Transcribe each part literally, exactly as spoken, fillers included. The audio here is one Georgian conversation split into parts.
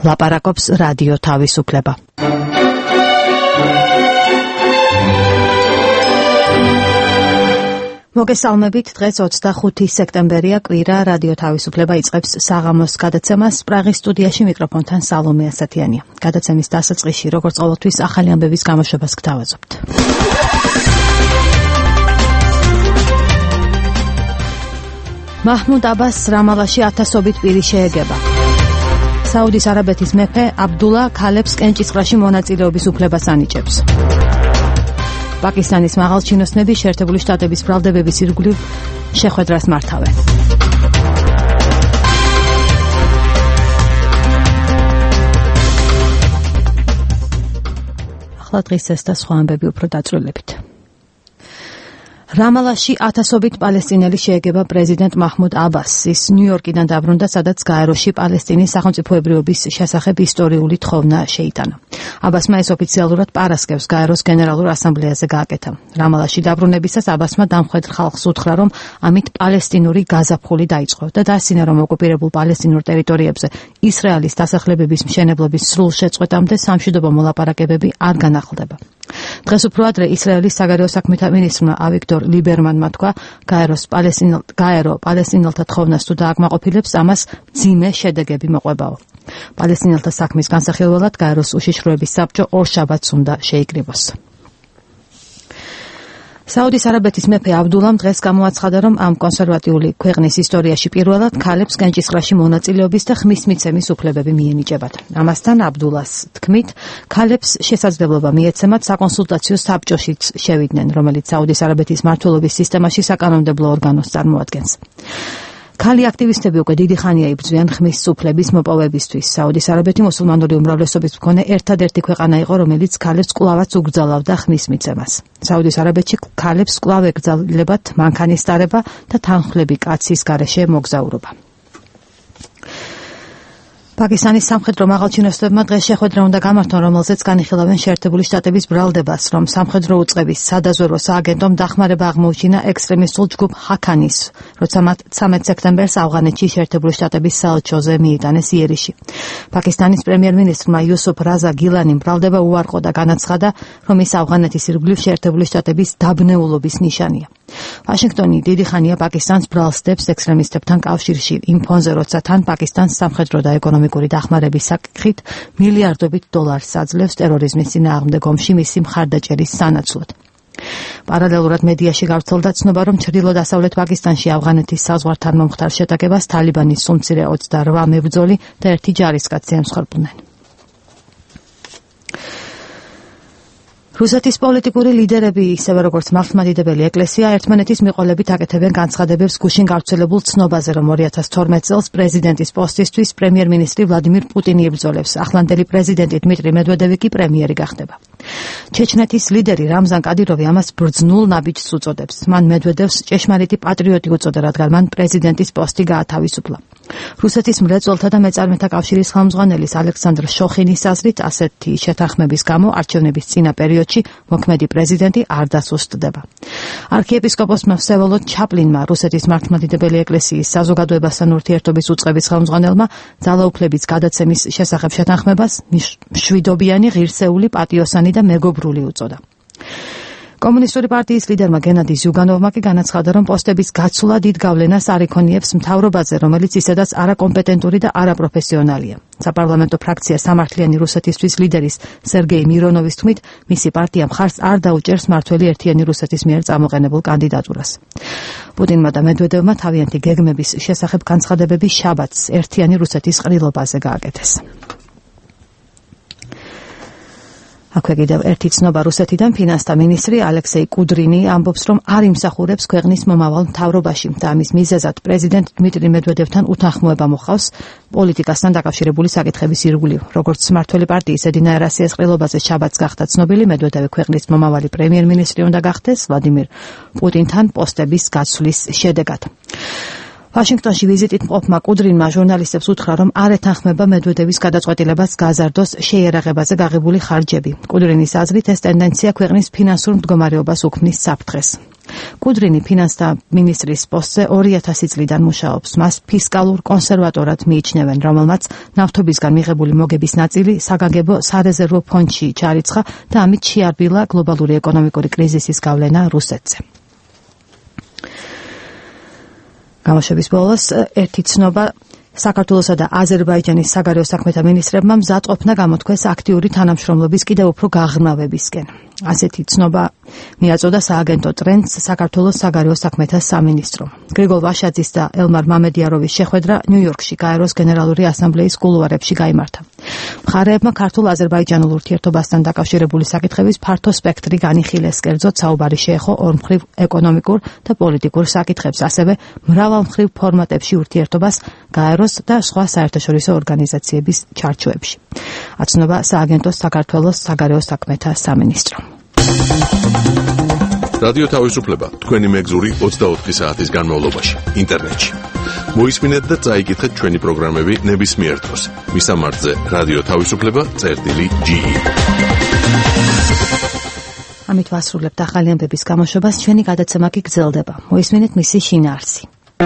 ლაპარაკობს რადიო თავისუფლება. მოგესალმებით, დღეს ოცდახუთი სექტემბერია, კვირა, რადიო თავისუფლება იწყებს საღამოს გადაცემას. პრაღის სტუდიაში მიკროფონთან სალომე ასათიანია. გადაცემის დასაწყისში, როგორც ყოველთვის, ახალი ამბების გამოშვებას გთავაზობთ. მაჰმუდ აბას რამალაში ათასობით პირი შეეგება. საუდის არაბეთის მეფე აბდულა ქალებს კენჭისყრაში მონაწილეობის უფლებას ანიჭებს. პაკისტანის მაღალჩინოსნები შეერთებული შტატების ბრალდებების ირგვლივ შეხვედრას მართავენ. ახლა დღის ეს და სხვა ამბები უფრო დაწვრილებით. რამალაში ათასობით პალესტინელი შეეგება პრეზიდენტ მაჰმუდ აბასის ნიუ-იორკიდან დაბრუნდა, სადაც გაეროში პალესტინის სახელმწიფოებრიობის შესახებ ისტორიული თხოვნა შეიტანა. აბასმა ეს ოფიციალურად პარასკევს გაეროს გენერალურ ასამბლეაზე გააკეთა. რამალაში დაბრუნებისას აბასმა დამხვედრ ხალხს უთხრა, რომ ამით პალესტინური გაზაფხული დაიწყო და დაასინა, რომ ოკუპირებულ პალესტინურ ტერიტორიებზე ისრაელის დასახლებების მშენებლობის სრულ შეწყვეტამდე სამშვიდობო მოლაპარაკებები არ განახლდება. დღეს უფრო ადრე ისრაელის საგარეო საქმეთა მინისტრმა ავიგდორ ლიბერმანმა თქვა, გაეროს პალესტინელ გაერო პალესტინელთა თხოვნას თუ დააკმაყოფილებს, ამას მძიმე შედეგები მოყვებაო. პალესტინელთა საქმის განსახილველად გაეროს უშიშროების საბჭო ორ შაბათს უნდა შეიკრიბოს. საუდის არაბეთის მეფე აბდულამ დღეს გამოაცხადა, რომ ამ კონსერვატიული ქვეყნის ისტორიაში პირველად ქალებს კენჭისყრაში მონაწილეობის და ხმის მიცემის უფლებები მიენიჭებათ. ამასთან აბდულას თქმით, ქალებს შესაძლებლობა მიეცემათ საკონსულტაციო საბჭოშიც შევიდნენ, რომელიც საუდის არაბეთის მმართველობის სისტემაში საკანონმდებლო ორგანოს წარმოადგენს. ქალი აქტივისტები უკვე დიდი ხანია იბრძვიან ხმის სუფლების მოპოვებისთვის. საუდის არაბეთი მუსულმანური უმრავლესობის მქონე ერთადერთი ქვეყანა იყო, რომელიც ქალებს კვლავაც უგრძალავდა ხმის მიცემას. საუდის არაბეთში ქალებს კვლავ ეკრძალებათ მანქანის დარება და თანხლები კაცის გარეშე მოგზაურობა. პაკისტანის სამხედრო მაღალჩინოსნებმა დღეს შეხვედრა უნდა გამართონ, რომელზეც განიხილავენ შეერთებული შტატების ბრალდებას, რომ სამხედრო უწყების სადაზვერვო სააგენტომ დახმარება აღმოუჩინა ექსტრემისტულ ჯგუფ ჰაქანის, როცა მათ ცამეტ სექტემბერს ავღანეთში შეერთებული შტატების საელჩოზე მიიტანეს იერიში. პაკისტანის პრემიერ-მინისტრმა იუსუფ რაზა გილანიმ ბრალდება უარყო და განაცხადა, რომ ის ავღანეთის ირგვლივ შეერთებული შტატების დაბნეულობის ნიშანია. ვაშინგტონი დიდი ხანია პაკისტანს ბრალს დებს ექსტრემისტებთან კავშირში, იმ ფონზე, როცა თან პაკისტანს სამხედრო და ეკონომიკური დახმარების საკითხით მილიარდობით დოლარს აძლევს ტერორიზმის წინააღმდეგ ომში მისი მხარდაჭერის სანაცვლოდ. პარალელურად მედიაში გავრცელდა ცნობა, რომ ჩრდილო-დასავლეთ პაკისტანში ავღანეთის საზღვართან მომხდარ შეტაკებას თალიბანის სუმცირე ოცდარვა მებრძოლი და ერთი ჯარისკაცი ემსხვერპლნენ. რუსეთის პოლიტიკური ლიდერები, ისევე როგორც მართლმადიდებელი ეკლესია, ერთმანეთის მიყოლებით აკეთებენ განცხადებებს გუშინ გავრცელებულ ცნობაზე, რომ ორი ათას თორმეტ წელს პრეზიდენტის პოსტისთვის პრემიერ-მინისტრი ვლადიმირ პუტინი იბრძოლებს. ახლანდელი პრეზიდენტი დმიტრი მედვედევი კი პრემიერი გახდება. ჩეჩნეთის ლიდერი რამზან კადიროვი ამას ბრძნულ ნაბიჯს უწოდებს. მან მედვედევს ჭეშმარიტი პატრიოტი უწოდა, რადგან მან პრეზიდენტის პოსტი გაათავისუფლა. რუსეთის მრეწველთა და მეწარმეთა კავშირის ხელმძღვანელის ალექსანდრ შოხინის აზრით, ასეთი შეთანხმების გამო არჩევნების წინა პერიოდში მოქმედი პრეზიდენტი არ დასუსტდება. არქიეპისკოპოსმა ვსევოლოდ ჩაპლინმა, რუსეთის მართლმადიდებელი ეკლესიის საზოგადოებასთან ურთიერთობის უწყების ხელმძღვანელმა, ძალაუფლების გადაცემის შესახებ შეთანხმებას მშვიდობიანი, ღირსეული, პატიოსანი და მეგობრული უწოდა. კომუნისტური პარტიის ლიდერმა გენადი ზიუგანოვმა კი განაცხადა, რომ პოსტების გაცვლა დიდ გავლენას არ იქონიებს მთავრობაზე, რომელიც ისედაც არაკომპეტენტური და არაპროფესიონალია. საპარლამენტო ფრაქცია სამართლიანი რუსეთისთვის ლიდერის სერგეი მირონოვის თქმით, მისი პარტია მხარს არ დაუჭერს მართველი ერთიანი რუსეთის მიერ წამოყენებულ კანდიდატურას. პუტინმა და მედვედევმა თავიანთი გეგმების შესახებ განცხადებები შაბათს ერთიანი რუსეთის ყრილობაზე გააკეთეს. აქვე კიდევ ერთი ცნობა რუსეთიდან. ფინანსთა მინისტრი ალექსეი კუდრინი ამბობს, რომ არ იმსახურებს ქვეყნის მომავალ მთავრობაში და ამის მიზეზად პრეზიდენტ დმიტრი მედვედევთან უთანხმოება მოხავს პოლიტიკასთან დაკავშირებული საკითხების ირგვლივ. როგორც მმართველი პარტიის ედინა ერასიას ყრილობაზე შაბათს გახდა ცნობილი, მედვედევი ქვეყნის მომავალი პრემიერ-მინისტრი უნდა გახდეს ვლადიმირ პუტინთან პოსტების გაცვლის შედეგად. ვაშინგტონში ვიზიტით მყოფმა კუდრინმა ჟურნალისტებს უთხრა, რომ არ ეთანხმება მედვედევის გადაწყვეტილებას გააზარდოს შეიარაღებაზე გაღებული ხარჯები. კუდრინის აზრით, ეს ტენდენცია ქვეყნის ფინანსურ მდგომარეობას უქმნის საფრთხეს. კუდრინი ფინანსთა მინისტრის პოსტზე ორი ათასი წლიდან მუშაობს. მას ფისკალურ კონსერვატორად მიიჩნევენ, რომელმაც ნავთობისგან მიღებული მოგების ნაწილი საგანგებო სარეზერვო ფონდში ჩარიცხა და ამით შეარბილა გლობალური ეკონომიკური კრიზისის გავლენა რუსეთზე. გამოშვების ბოლოს ერთი ცნობა საქართველოსა და აზერბაიჯანის საგარეო საქმეთა მინისტრებმა მზადყოფნა გამოთქვეს აქტიური თანამშრომლობის კიდევ უფრო გაღრმავებისკენ. ასეთი ცნობა მიაწოდა სააგენტო ტრენდს საქართველოს საგარეო საქმეთა სამინისტრო. გრიგოლ ვაშაძის და ელმარ მამედიაროვის შეხვედრა ნიუ-იორკში გაეროს გენერალური ასამბლეის კულუარებში გაიმართა. მხარეებმა ქართულ-აზერბაიჯანულ ურთიერთობასთან დაკავშირებული საკითხების ფართო სპექტრი განიხილეს, კერძოდ საუბარი შეეხო ორმხრივ ეკონომიკურ და პოლიტიკურ საკითხებს, ასევე მრავალმხრივ ფორმატებში ურთიერთობას გაეროს და სხვა საერთაშორისო ორგანიზაციების ჩარჩოებში. აცნობა სააგენტოს საქართველოს საგარეო საქმეთა სამინისტრო. რადიო თავისუფლება თქვენი მეგზური ოცდაოთხი საათის განმავლობაში ინტერნეტში. მოისმინეთ და წაიკითხეთ ჩვენი პროგრამები ნებისმიერ დროს. მისამართზე რადიო თავისუფლება წერტილი ჯი ი. ამით ვასრულებთ ახალი ამბების გამოშვებას, ჩვენი გადაცემა კი გრძელდება. მოისმინეთ მისი შინაარსი.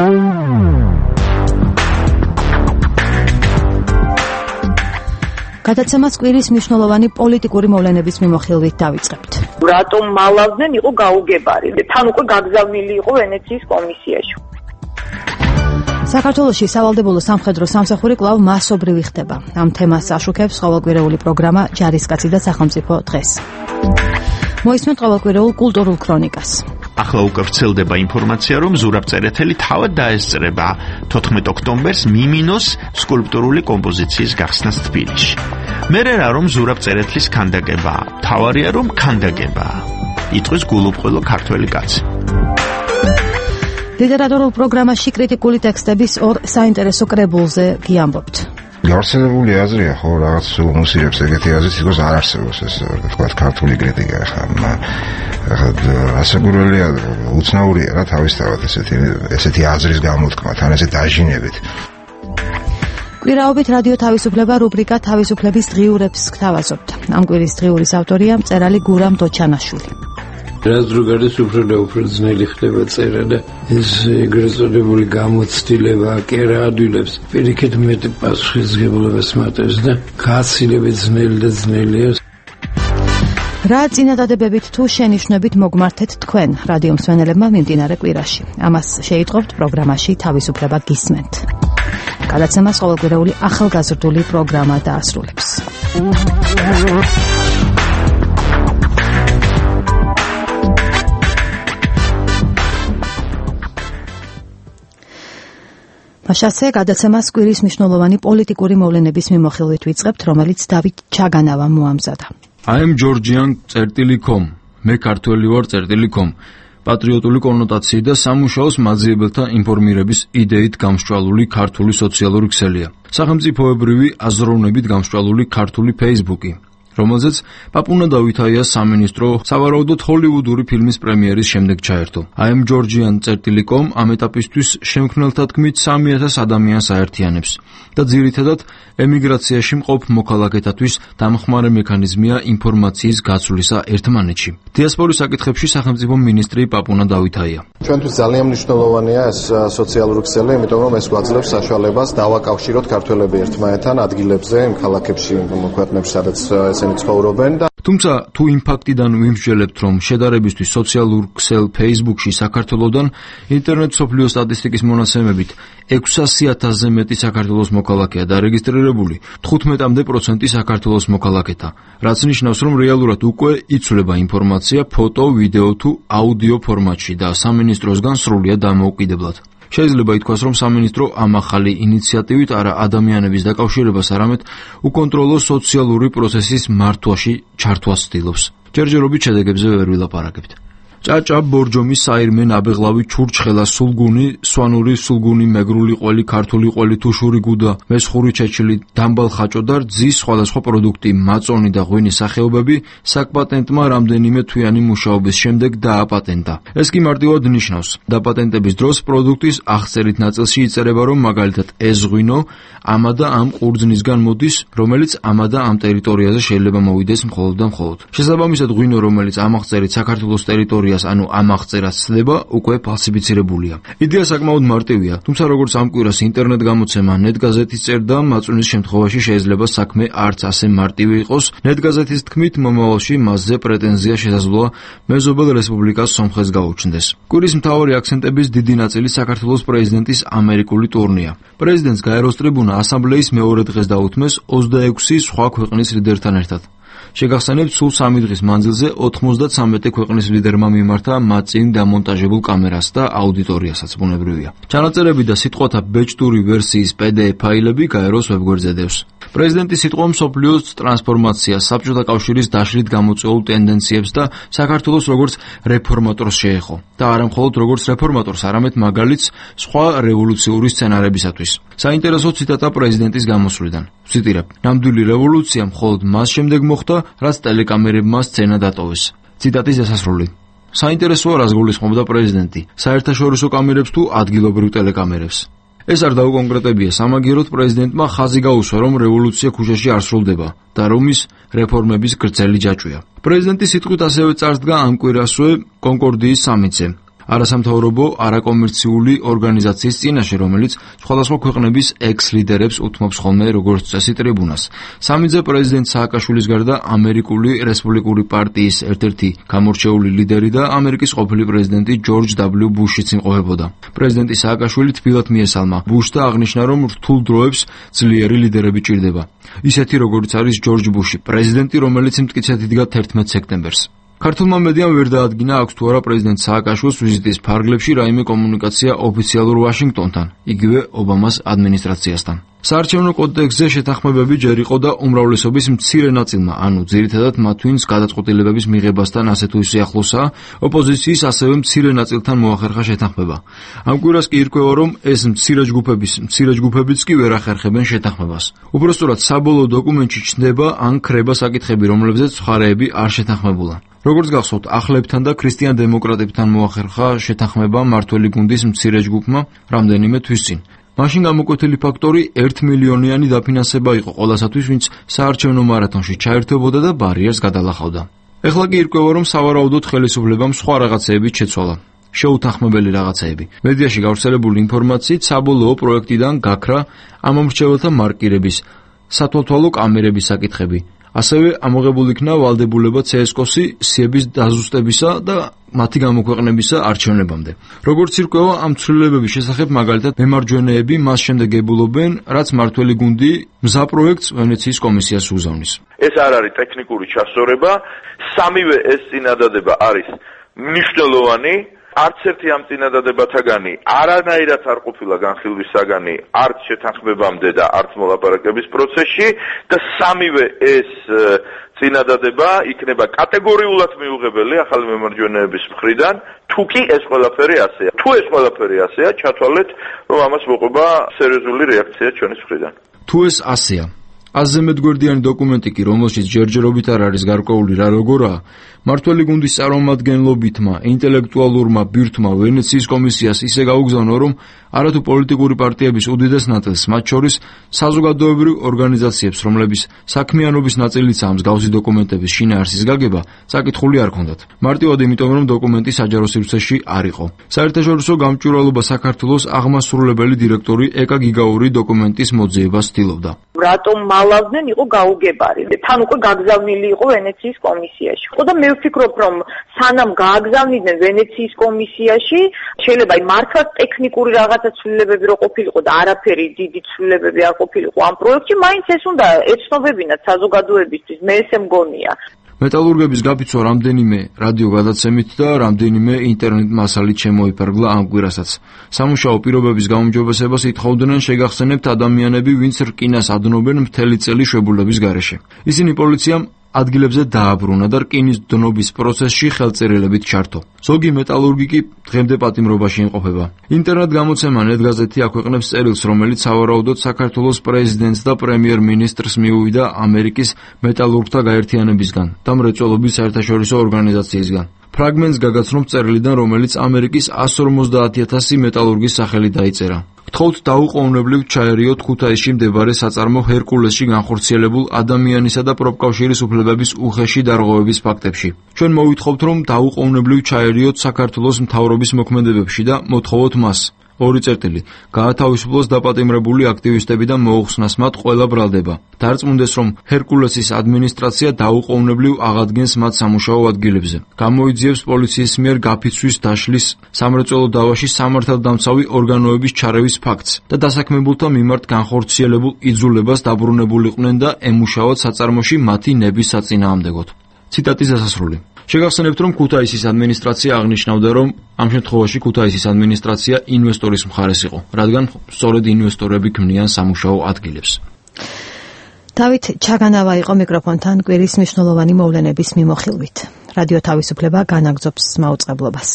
გადაცემას კვირის მნიშვნელოვანი პოლიტიკური მოვლენების მიმოხილვით დავიწყებთ. რატომ მალავდნენ იყო გაუგებარი? თან უკვე გაგზავნილი იყო ვენეციის კომისიაში. საქართველოში სავალდებულო სამხედრო სამსახური კვლავ მასობრივი ხდება. ამ თემას აშუქებს ყოველკვირეული პროგრამა ჯარისკაცი და სახელმწიფო დღეს. მოისმენთ ყოველკვირეულ კულტურულ ქრონიკას. ახლა უკვე ვრცელდება ინფორმაცია, რომ ზურაბ წერეთელი თავად დაესწრება თოთხმეტ ოქტომბერს მიმინოს სკულპტურული კომპოზიციის გახსნას თბილისში. მერე რა რომ ზურაბ წერეთლის ქანდაკებაა, თავარია რომ ქანდაკებაა. იტყვის გულუბრყვილო ქართველი კაცი. ლიტერატურულ პროგრამაში კრიტიკული ტექსტების ორ საინტერესო კრებულზე გიამბობთ. გავრცელებული აზრია, ხო, რაღაც უმუსირებს ეგეთი აზრით, because არ არსებობს ეს, თქვა, ქართული კრიტიკა ხა. ახლა ასაგურველია, უცნაურია რა თავისთავად ესეთი ესეთი აზრის გამოთქმა, თან ესე დაჟინებით. კვირაობით რადიო თავისუფლება რუბრიკა თავისუფლების დღიურებს გთავაზობთ. ამ კვირის დღიურის ავტორია მწერალი გურამ დოჩანაშვილი. რაც რო გარდა უფრო და უფრო ძნელი ხდება წერა და ეს ეგრეთ წოდებული გამოცდილება კერა ადვილებს პირიქით მეტ პასუხისმგებლობას მატებს და გაცილებით ძნელი და ძნელია. რა წინადადებებით თუ შენიშვნებით მოგმართეთ თქვენ რადიო მსმენელებმა მიმდინარე კვირაში. ამას შეიტყობთ პროგრამაში თავისუფლება გისმენთ. გადაცემას ყოველკვირეული ახალგაზრდული პროგრამა დაასრულებს. მაშასე გადაცემას კვირის მნიშვნელოვანი პოლიტიკური მოვლენების მიმოხილვით ვიწყებთ, რომელიც დავით ჩაგანავამ მოამზადა. I am Georgian წერტილი com. მე ქართველი ვარ წერტილი com. პატრიოტული კონოტაციი და სამუშაოს მაძიებელთა ინფორმირების იდეით გამსჭვალული ქართული სოციალური ქსელია. სახელმწიფოებრივი აზროვნებით გამსჭვალული ქართული Facebook-ი, რომელზეც პაპუნა დავითაიას სამინისტრო სავარაუდოდ ჰოლივუდური ფილმის პრემიერის შემდეგ ჩაერთო. I am Georgian წერტილი com ამ ეტაპისთვის შემქმნელთა თქმით სამი ათას ადამიანს აერთიანებს და ძირითადად ემიგრაციაში მყოფ მოქალაქეთათვის დამხმარე მექანიზმია ინფორმაციის გაცვლისა ერთმანეთში. დიასპორის საკითხებში სახელმწიფო მინისტრი პაპუნა დავითაია. ჩვენთვის ძალიან მნიშვნელოვანია ეს სოციალური ქსელი, იმიტომ რომ ეს გვაძლევს საშუალებას დავაკავშიროთ ქართველები ერთმანეთთან ადგილებზე, იმ ქალაქებში, ქვეყნებში, სადაც ესენი ცხოვრობენ და თუმცა თუ იმ ფაქტიდან ვიმსჯელებთ, რომ შედარებისთვის სოციალურ ქსელ Facebook-ში საქართველოსდან ინტერნეტ სოფლიო სტატისტიკის მონაცემებით ექვსასი ათასზე მეტი საქართველოს მოქალაქეა დარეგისტრირებული, თხუთმეტამდე პროცენტი საქართველოს მოქალაქეთა, რაც ნიშნავს, რომ რეალურად უკვე იცვლება ინფორმაცია ფოტო, ვიდეო თუ აუდიო ფორმატში და სამინისტროსგან სრულიად დამოუკიდებლად. შეიძლება ითქვას, რომ სამინისტრო ამ ახალი ინიციატივით არა ადამიანების დაკავშირებას, არამედ უკონტროლო სოციალური პროცესის მართვაში ჩართვას ცდილობს. ჯერჯერობით შედეგებზე ვერ ვილაპარაკებთ. ჭაჭა, ბორჯომი, საირმე, ნაბეღლავი, ჩურჩხელა, სულგუნი, სვანური, სულგუნი, მეგრული ყველი, ქართული ყველი, თუშური გუდა, მესხური ჩეჩილი, დამბალ ხაჭო და რძის სხვადასხვა პროდუქტი, მაწონი და ღვინის სახეობები საკპატენტმა რამდენიმე თვიანი მუშაობის შემდეგ დააპატენტა. ეს კი მარტივად ნიშნავს, დაპატენტების დროს პროდუქტის აღწერით ნაწილში იწერება, რომ მაგალითად ეს ღვინო ამა და ამ ყურძნისგან მოდის, რომელიც ამა და ამ ტერიტორიაზე შეიძლება მოვიდეს მხოლოდ და მხოლოდ. შესაბამისად, ღვინო, რომელიც ამ აღწერით საქართველოს ტერიტორიას, ანუ ამ აღწერას ცდება, უკვე ფალსიფიცირებულია. იდეა საკმაოდ მარტივია, თუმცა როგორც ამ კვირას ინტერნეტ გამოცემა ნეტგაზეთის წერდა, მაწვნის შემთხვევაში შეიძლება საქმე არც ასე მარტივი იყოს. ნეტგაზეთის თქმით, მომავალში მასზე პრეტენზია შესაძლოა მეზობელ რესპუბლიკას სომხეთს გაუჩნდეს. კვირის მთავარი აქცენტების დიდი ნაწილი საქართველოს პრეზიდენტის ამერიკული ტურნეა. პრეზიდენტს გაეროსტრიბუნა ასამბლეის მეორე დღეს დაუთმეს ოცდაექვსი სხვა ქვეყნის ლიდერთან ერთად. შეგახსენებთ, სულ სამი დღის მანძილზე ოცდამეთი ქვეყნის ლიდერმა მიმართა მათ წინ დამონტაჟებულ კამერას და აუდიტორიასაც, ბუნებრივია. ჩანაწერები და სიტყვათა ბეჭდური ვერსიის პი დი ეფ ფაილები გაეროს ვებგვერდზე დევს. პრეზიდენტის სიტყვა მსოფლიოს ტრანსფორმაციას, საბჭოთა კავშირის დაშლით გამოწვეულ ტენდენციებს და საქართველოს როგორც რეფორმატორს შეეხო. და არა მხოლოდ როგორც რეფორმატორს, არამედ მაგალითს სხვა რევოლუციური სცენარებისათვის. საინტერესო ციტატა პრეზიდენტის გამოსვლიდან. ვციტირებ: ნამდვილი რევოლუცია მხოლოდ მას შემდეგ მოხდა, რაც ტელეკამერებმა სცენა დატოვეს. ციტატის დასასრული. საინტერესოა, რას გულისხმობდა პრეზიდენტი, საერთაშორისო კამერებს თუ ადგილობრივ ტელეკამერებს. ეს არ დაუკონკრეტებია, სამაგიეროდ პრეზიდენტმა ხაზი გაუსვა, რომ რევოლუცია ქუჩაში არ სრულდება და რომ ის რეფორმების გრძელი ჯაჭვია. პრეზიდენტის სიტყვით ასევე წარსდგა ამ კვირასვე კონკორდიის სამიტზე. არასამთავრობო, არაკომერციული ორგანიზაციის წინაშე, რომელიც სხვადასხვა ქვეყნების ექს-ლიდერებს უთმობს ხოლმე როგორც წესი ტრიბუნას. სამიტზე პრეზიდენტ სააკაშვილის გარდა ამერიკული რესპუბლიკური პარტიის ერთ-ერთი გამორჩეული ლიდერი და ამერიკის ყოფილი პრეზიდენტი ჯორჯ დაბლიუ ბუშიც იმყოფებოდა. პრეზიდენტი სააკაშვილი თბილად მიესალმა ბუშს და აღნიშნა, რომ რთულ დროებს ძლიერი ლიდერები ჭირდება. ისეთი როგორც არის ჯორჯ ბუში, პრეზიდენტი, რომელიც მტკიცედ იდგა თერთმეტ სექტემბერს. ქართულმა მედიამ ვერ დაადგინა, აქვს თუ არა პრეზიდენტ სააკაშვილის ვიზიტის ფარგლებში რაიმე კომუნიკაცია ოფიციალურ ვაშინგტონთან, იგივე ობამას ადმინისტრაციასთან. საარჩევნო კოდექსზე შეთანხმებები ჯერ იყო და უმრავლესობის მცირე ნაწილმა, ანუ ძირითადად მათ ვინც გადაწყვეტილებების მიღებასთან ასე თუ ისე ახლოსაა, ოპოზიციის ასევე მცირე ნაწილთან მოახერხა შეთანხმება. ამ კვირას კი ირკვევა, რომ ეს მცირე ჯგუფების მცირე ჯგუფებიც კი ვერ ახერხებენ შეთანხმებას. უпростоრად საბოლოო დოკუმენტში ჩნდება ან ქრება საკითხები, რომლებზეც მხარეები არ შეთანხმებულა. როგორც გახსოვთ, ახლებთან და ქრისტიან დემოკრატებთან მოახერხა შეთანხმება მართველი გუნდის მცირე ჯგუფმა რამდენიმე თვის წინ. მაშინ გამოკვეთილი ფაქტორი ერთმილიონიანი დაფინანსება იყო ყველასათვის, ვინც საარჩევნო მარათონში ჩაერთვებოდა და ბარიერს გადალახავდა. ეხლა კი ირკვევა, რომ სავარაუდოდ ხელისუფლებამ სხვა რაღაცეებით შეცვალა. შეუთანხმებელი რაღაცეები. მედიაში გავრცელებული ინფორმაციით საბოლოო პროექტიდან გაქრა ამომრჩეველთა მარკირების, სათვალთვალო კამერების საკითხები. ასევე ამოღებული იქნა ვალდებულება ცე ეს კო-ს სიების დაზუსტებისა და მათი გამოქვეყნებისა არჩევნებამდე. როგორც ირკვევა, ამ ცვლილებების შესახებ მაგალითად მემარჯვენეები მას შემდეგ ებულობენ, რაც მართველი გუნდი მზა პროექტს ვენეციის კომისიას უგზავნის. ეს არ არის ტექნიკური ჩასწორება, სამივე ეს წინადადება არის მნიშვნელოვანი. არც ერთი ამ წინადადებათაგანი არანაირად არ ყოფილა განხილვის საგანი არც შეთანხმებამდე და არც მოლაპარაკების პროცესში და სამივე ეს წინადადება იქნება კატეგორიულად მიუღებელი ახალი მემარჯვენეების მხრიდან, თუ კი ეს ყველაფერი ასეა. თუ ეს ყველაფერი ასეა, ჩათვალეთ, რომ ამას მოყვება სერიოზული რეაქცია ჩვენის მხრიდან. თუ ეს ასეა, აზზე მედგვერდიანი დოკუმენტი კი, რომელშიც ჯერჯერობით არ არის გარკვეული რა როგორაა, მართველი გუნდის წარმომადგენლობითმა ინტელექტუალურმა ბირთვმა ვენეციის კომისიას ისე გაუგზავნა, რომ არათუ პოლიტიკური პარტიების უდიდეს ნაწილს, მათ შორის საზოგადოებრივ ორგანიზაციებს, რომლების საქმიანობის ნაწილიცაა მსგავსი დოკუმენტების შინაარსის გაგება, საკითხული არ ჰქონდათ. მარტივად იმიტომ, რომ დოკუმენტი საჯარო სივრცეში არ იყო. საერთაშორისო გამჭვირვალობა საქართველოს აღმასრულებელი დირექტორი ეკა გიგაური დოკუმენტის მოძიებას ცდილობდა. რატომ მალავდნენ იყო გაუგებარი. თან უკვე გაგზავნილი იყო ვენეციის კომისიაში. ხო და მე ვფიქრობ, რომ სანამ გააგზავნიდნენ ვენეციის კომისიაში, შეიძლება აი მართლა ტექნიკური რაღაცა ცვლილებები რო ყოფილიყო და არაფერი დიდი ცვლილებები არ ყოფილიყო ამ პროექტში, მაინც ეს უნდა ეცნობებინათ საზოგადოებისთვის, მე ესე მგონია. მეტალურგების გაფიცვა რამდენიმე რადიო გადაცემით და რამდენიმე ინტერნეტ მასალით შემოიფარგლა ამ კვირასაც. სამუშაო პირობების გაუმჯობესებას ითხოვდნენ, შეგახსენებთ, ადამიანები, ვინც რკინას ადნობენ მთელი წელი შვებულების გარეშე. ისინი პოლიციამ ადგილებზე დააბრუნა და რკინის დნობის პროცესში ხელწერილებით ჩართო. ზოგი მეტალურგი კი დღემდე პატიმრობაში იმყოფება. ინტერნეტ გამოცემა ნეტგაზეთი აქვეყნებს წერილს, რომელიც სავარაუდოდ საქართველოს პრეზიდენტს და პრემიერ-მინისტრს მიუვიდა ამერიკის მეტალურგთა გაერთიანებისგან და მრეწველობის საერთაშორისო ორგანიზაციისგან. ფრაგმენტს გაგაცნობ წერილიდან, რომელიც ამერიკის εκατს ორმოცდაათი ათასი მეტალურგის სახელი დაიწერა. გთხოვთ დაუყოვნებლივ ჩაერიოთ ქუთაისში მდებარე საწარმო ჰერკულესში განხორციელებულ ადამიანისა და პროფკავშირის უფლებების უხეში დარღვევების ფაქტებში. ჩვენ მოვითხოვთ, რომ დაუყოვნებლივ ჩაერიოთ საქართველოს მთავრობის მოქმედებებში და მოთხოვოთ მას ორი წერტილი გაათავისუფლოს დაპატიმრებული აქტივისტები და მოუხსნას მათ ყველა ბრალდება. დარწმუნდეს, რომ ჰერკულესის ადმინისტრაცია დაუყოვნებლივ აღადგენს მათ სამუშაო ადგილებზე. გამოიძიებს პოლიციის მიერ გაფიცვის დაშლის, სამრეწველო დავაში სამართალდამცავი ორგანოების ჩარევის ფაქტს და დასაქმებულთა მიმართ განხორციელებულ იძულებას დაბრუნებულიყვნენ და ემუშაოთ საწარმოში მათი ნების საწინააღმდეგოდ. ციტატის დასასრული. შეგახსენებთ, რომ ქუთაისის ადმინისტრაცია აღნიშნავდა, რომ ამ შემთხვევაში ქუთაისის ადმინისტრაცია ინვესტორის მხარეს იყო, რადგან სწორედ ინვესტორები ქმნიან სამუშაო ადგილებს. დავით ჩაგანავა იყო მიკროფონთან კვირის მნიშვნელოვანი მოვლენების მიმოხილვით. რადიო თავისუფლება განაგრძობს მაუწყებლობას.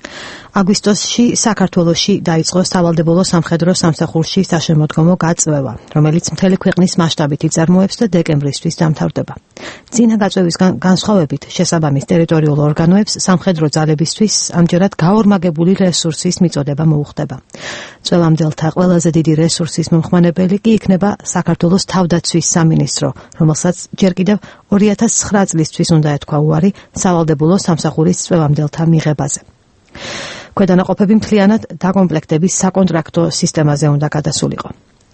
აგვისტოში საქართველოში დაიწყო სავალდებულო სამხედრო სამსახურში საშემოდგომო გაწვევა, რომელიც მთელი ქვეყნის მასშტაბით იწარმოებს და დეკემბრისთვის დამთავრდება. წინა გაწვევის განსხვავებით, შესაბამის ტერიტორიულ ორგანოებს სამხედრო ძალებისთვის ამჯერად გაორმაგებული რესურსის მიწოდება მოუხდება. წვევამდელთა ყველაზე დიდი რესურსის მომხმარებელი კი იქნება საქართველოს თავდაცვის სამინისტრო, რომელსაც ჯერ კიდევ ორი ათას ცხრა წლისთვის უნდა ეთქვა უარი სავალდებულო სამსახურის წვევამდელთა მიღებაზე. ქვედანაყოფები მთლიანად დაკომპლექტების საკონტრაქტო სისტემაზე უნდა გადასულიყო.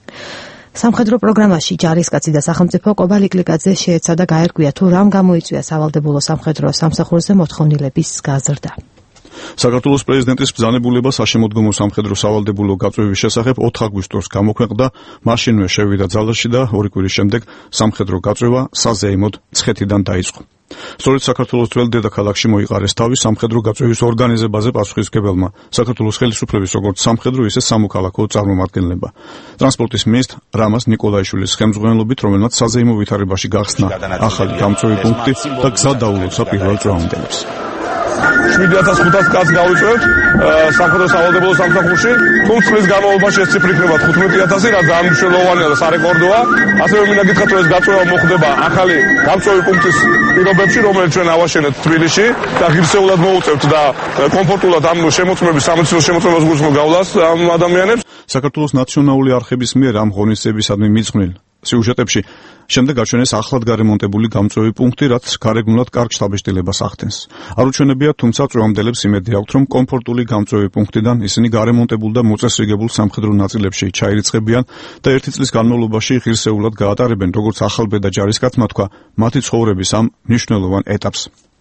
სამხედრო პროგრამაში ჯარისკაცი და სახელმწიფო კობალ იკლიკაძე შეეცადა გაერკვია თუ რამ გამოიწვია სავალდებულო სამხედრო სამსახურზე მოთხოვნილების გაზრდა. საქართველოს პრეზიდენტის ბრძანებულება საშემოდგომო სამხედრო სავალდებულო გაწვევის შესახებ ოთხ აგვისტოს გამოქვეყნდა, მაშინვე შევიდა ძალაში და ორი კვირის შემდეგ სამხედრო გაწვევა საზეიმოდ მცხეთიდან დაიწყო. სწორედ საქართველოს ძველ დედაქალაქში მოიყარეს თავი სამხედრო გაწვევის ორგანიზებაზე პასუხისმგებელმა საქართველოს ხელისუფლების როგორც სამხედრო, ისე სამოქალაქო წარმომადგენლებმა. ტრანსპორტის მინისტრ რამაზ ნიკოლაიშვილის ხელმძღვანელობით, რომელმაც საზეიმო ვითარებაში გახსნა ახალი გამწვევი პუნქტი და გზა დაულოცა პირველ წვევამდელებს. შვიდი ათას ხუთას კაცს გავიწევთ სამხედრო სავალდებულო სამსახურში, თუმცა წლის განმავლობაში ეს ციფრი იქნება თხუთმეტი ათასი, რაც ძალიან მნიშვნელოვანია და სარეკორდოა. ასევე მინდა გითხრათ, რომ ეს გაწვევა მოხდება ახალი გამწვევი პუნქტის პირობებში, რომელიც ჩვენ ავაშენეთ თბილისში და ღირსეულად მოუწევთ და კომფორტულად ამ შემოწმების სამედიცინო შემოწმებას გულისხმობ გავლას ამ ადამიანებს. საქართველოს ნაციონალური არხების მიერ ამ ღონისძიებისადმი მიძღვნილ სიუჟეტებში შემდეგ აჩვენეს ახლად გარემონტებული გამწვევი პუნქტი, რაც გარეგნულად კარგ შთაბეჭდილებას ახდენს. არ უჩვენებია, თუმცა წვევამდელებს იმედი აქვთ, რომ კომფორტული გამწვევი პუნქტიდან ისინი გარემონტებულ და მოწესრიგებულ სამხედრო ნაწილებში ჩაირიცხებიან და ერთი წლის განმავლობაში ღირსეულად გაატარებენ, როგორც ახალბედა ჯარისკაცმა თქვა, მათი ცხოვრების ამ მნიშვნელოვან ეტაპს.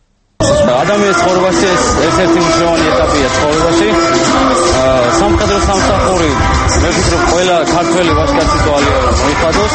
ადამიანის ცხოვრებაში ეს ერთ-ერთი მნიშვნელოვანი ეტაპია ცხოვრებაში. სამხედრო სამსახური მე ვფიქრობ ყველა ქართველი ვაჟკაცი თვალია რომ მოიხადოს.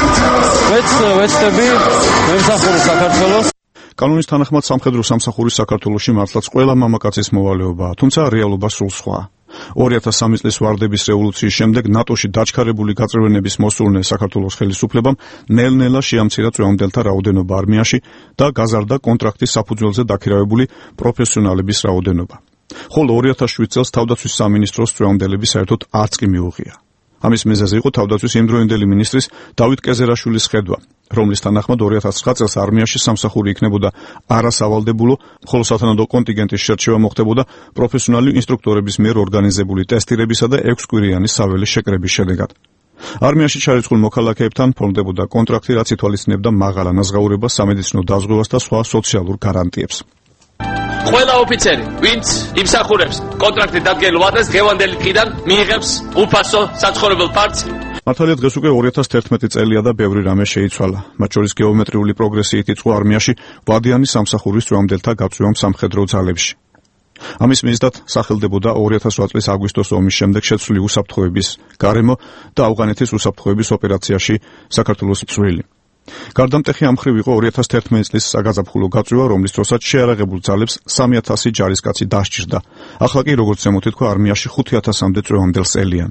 მეც ვეცდები მემსახური საქართველოს. კანონის თანახმად სამხედრო სამსახური საქართველოში მართლაც ყველა მამაკაცის მოვალეობაა, თუმცა რეალობა სულ სხვაა. ორი ათას სამი წლის ვარდების რევოლუციის შემდეგ ნატოში დაჩქარებული გაწევრიანების მოსურნე საქართველოს ხელისუფლებამ ნელ-ნელა შეამცირა წვევამდელთა რაოდენობა არმიაში და გაზარდა კონტრაქტის საფუძველზე დაქირავებული პროფესიონალების რაოდენობა. ხოლო ორი ათას შვიდ წელს თავდაცვის სამინისტროს წვევამდელები საერთოდ არც კი მიუღია. ამის მიზეზი იყო თავდაცვის იმდროინდელი მინისტრის დავით კეზერაშვილის ხედვა, რომლის თანახმად ორი ათას ცხრა წელს არმიაში სამსახური იქნებოდა არასავალდებულო, ხოლო სათანადო კონტინგენტის შერჩევა მოხდებოდა პროფესიონალი ინსტრუქტორების მიერ ორგანიზებული ტესტირებისა და ექვსკვირიანი საველე შეკრების შედეგად. არმიაში ჩარიცხულ მოქალაქეებთან ფორმდებოდა კონტრაქტი, რაც ითვალისწინებდა მაღალ ანაზღაურებას, სამედიცინო დაზღვევას და სხვა სოციალურ გარანტიებს. ყველა ოფიცერი, ვინც იმსახურებს კონტრაქტი დადგენილ ვადას, დღევანდელი დღიდან მიიღებს უფასო საცხოვრებელ ფართს. მართალია დღეს უკვე ორი ათას თერთმეტი წელია და ბევრი რამე შეიცვალა. მათ შორის გეომეტრიული პროგრესიით იწყო არმიაში ვადიანი სამსახურის წვევამდელთა გაწვევამ სამხედრო ძალებში. ამის მიზნად სახელდებოდა ორი ათას ოთხ წლის აგვისტოს ომის შემდეგ შეცვლილი უსაფრთხოების გარემო და ავღანეთის უსაფრთხოების ოპერაციაში საქართველოს წვლილი. გარდამტეხი ამ მხრივ იყო ორი ათას თერთმეტი წლის საგაზაფხულო გაწვევა, რომლის დროსაც შეარაღებულ ძალებს სამი ათასი ჯარისკაცი დასჭირდა. ახლა კი, როგორც ზემოთ ითქვა, არმიაში ხუთი ათასამდე წვევამდელს ელიან.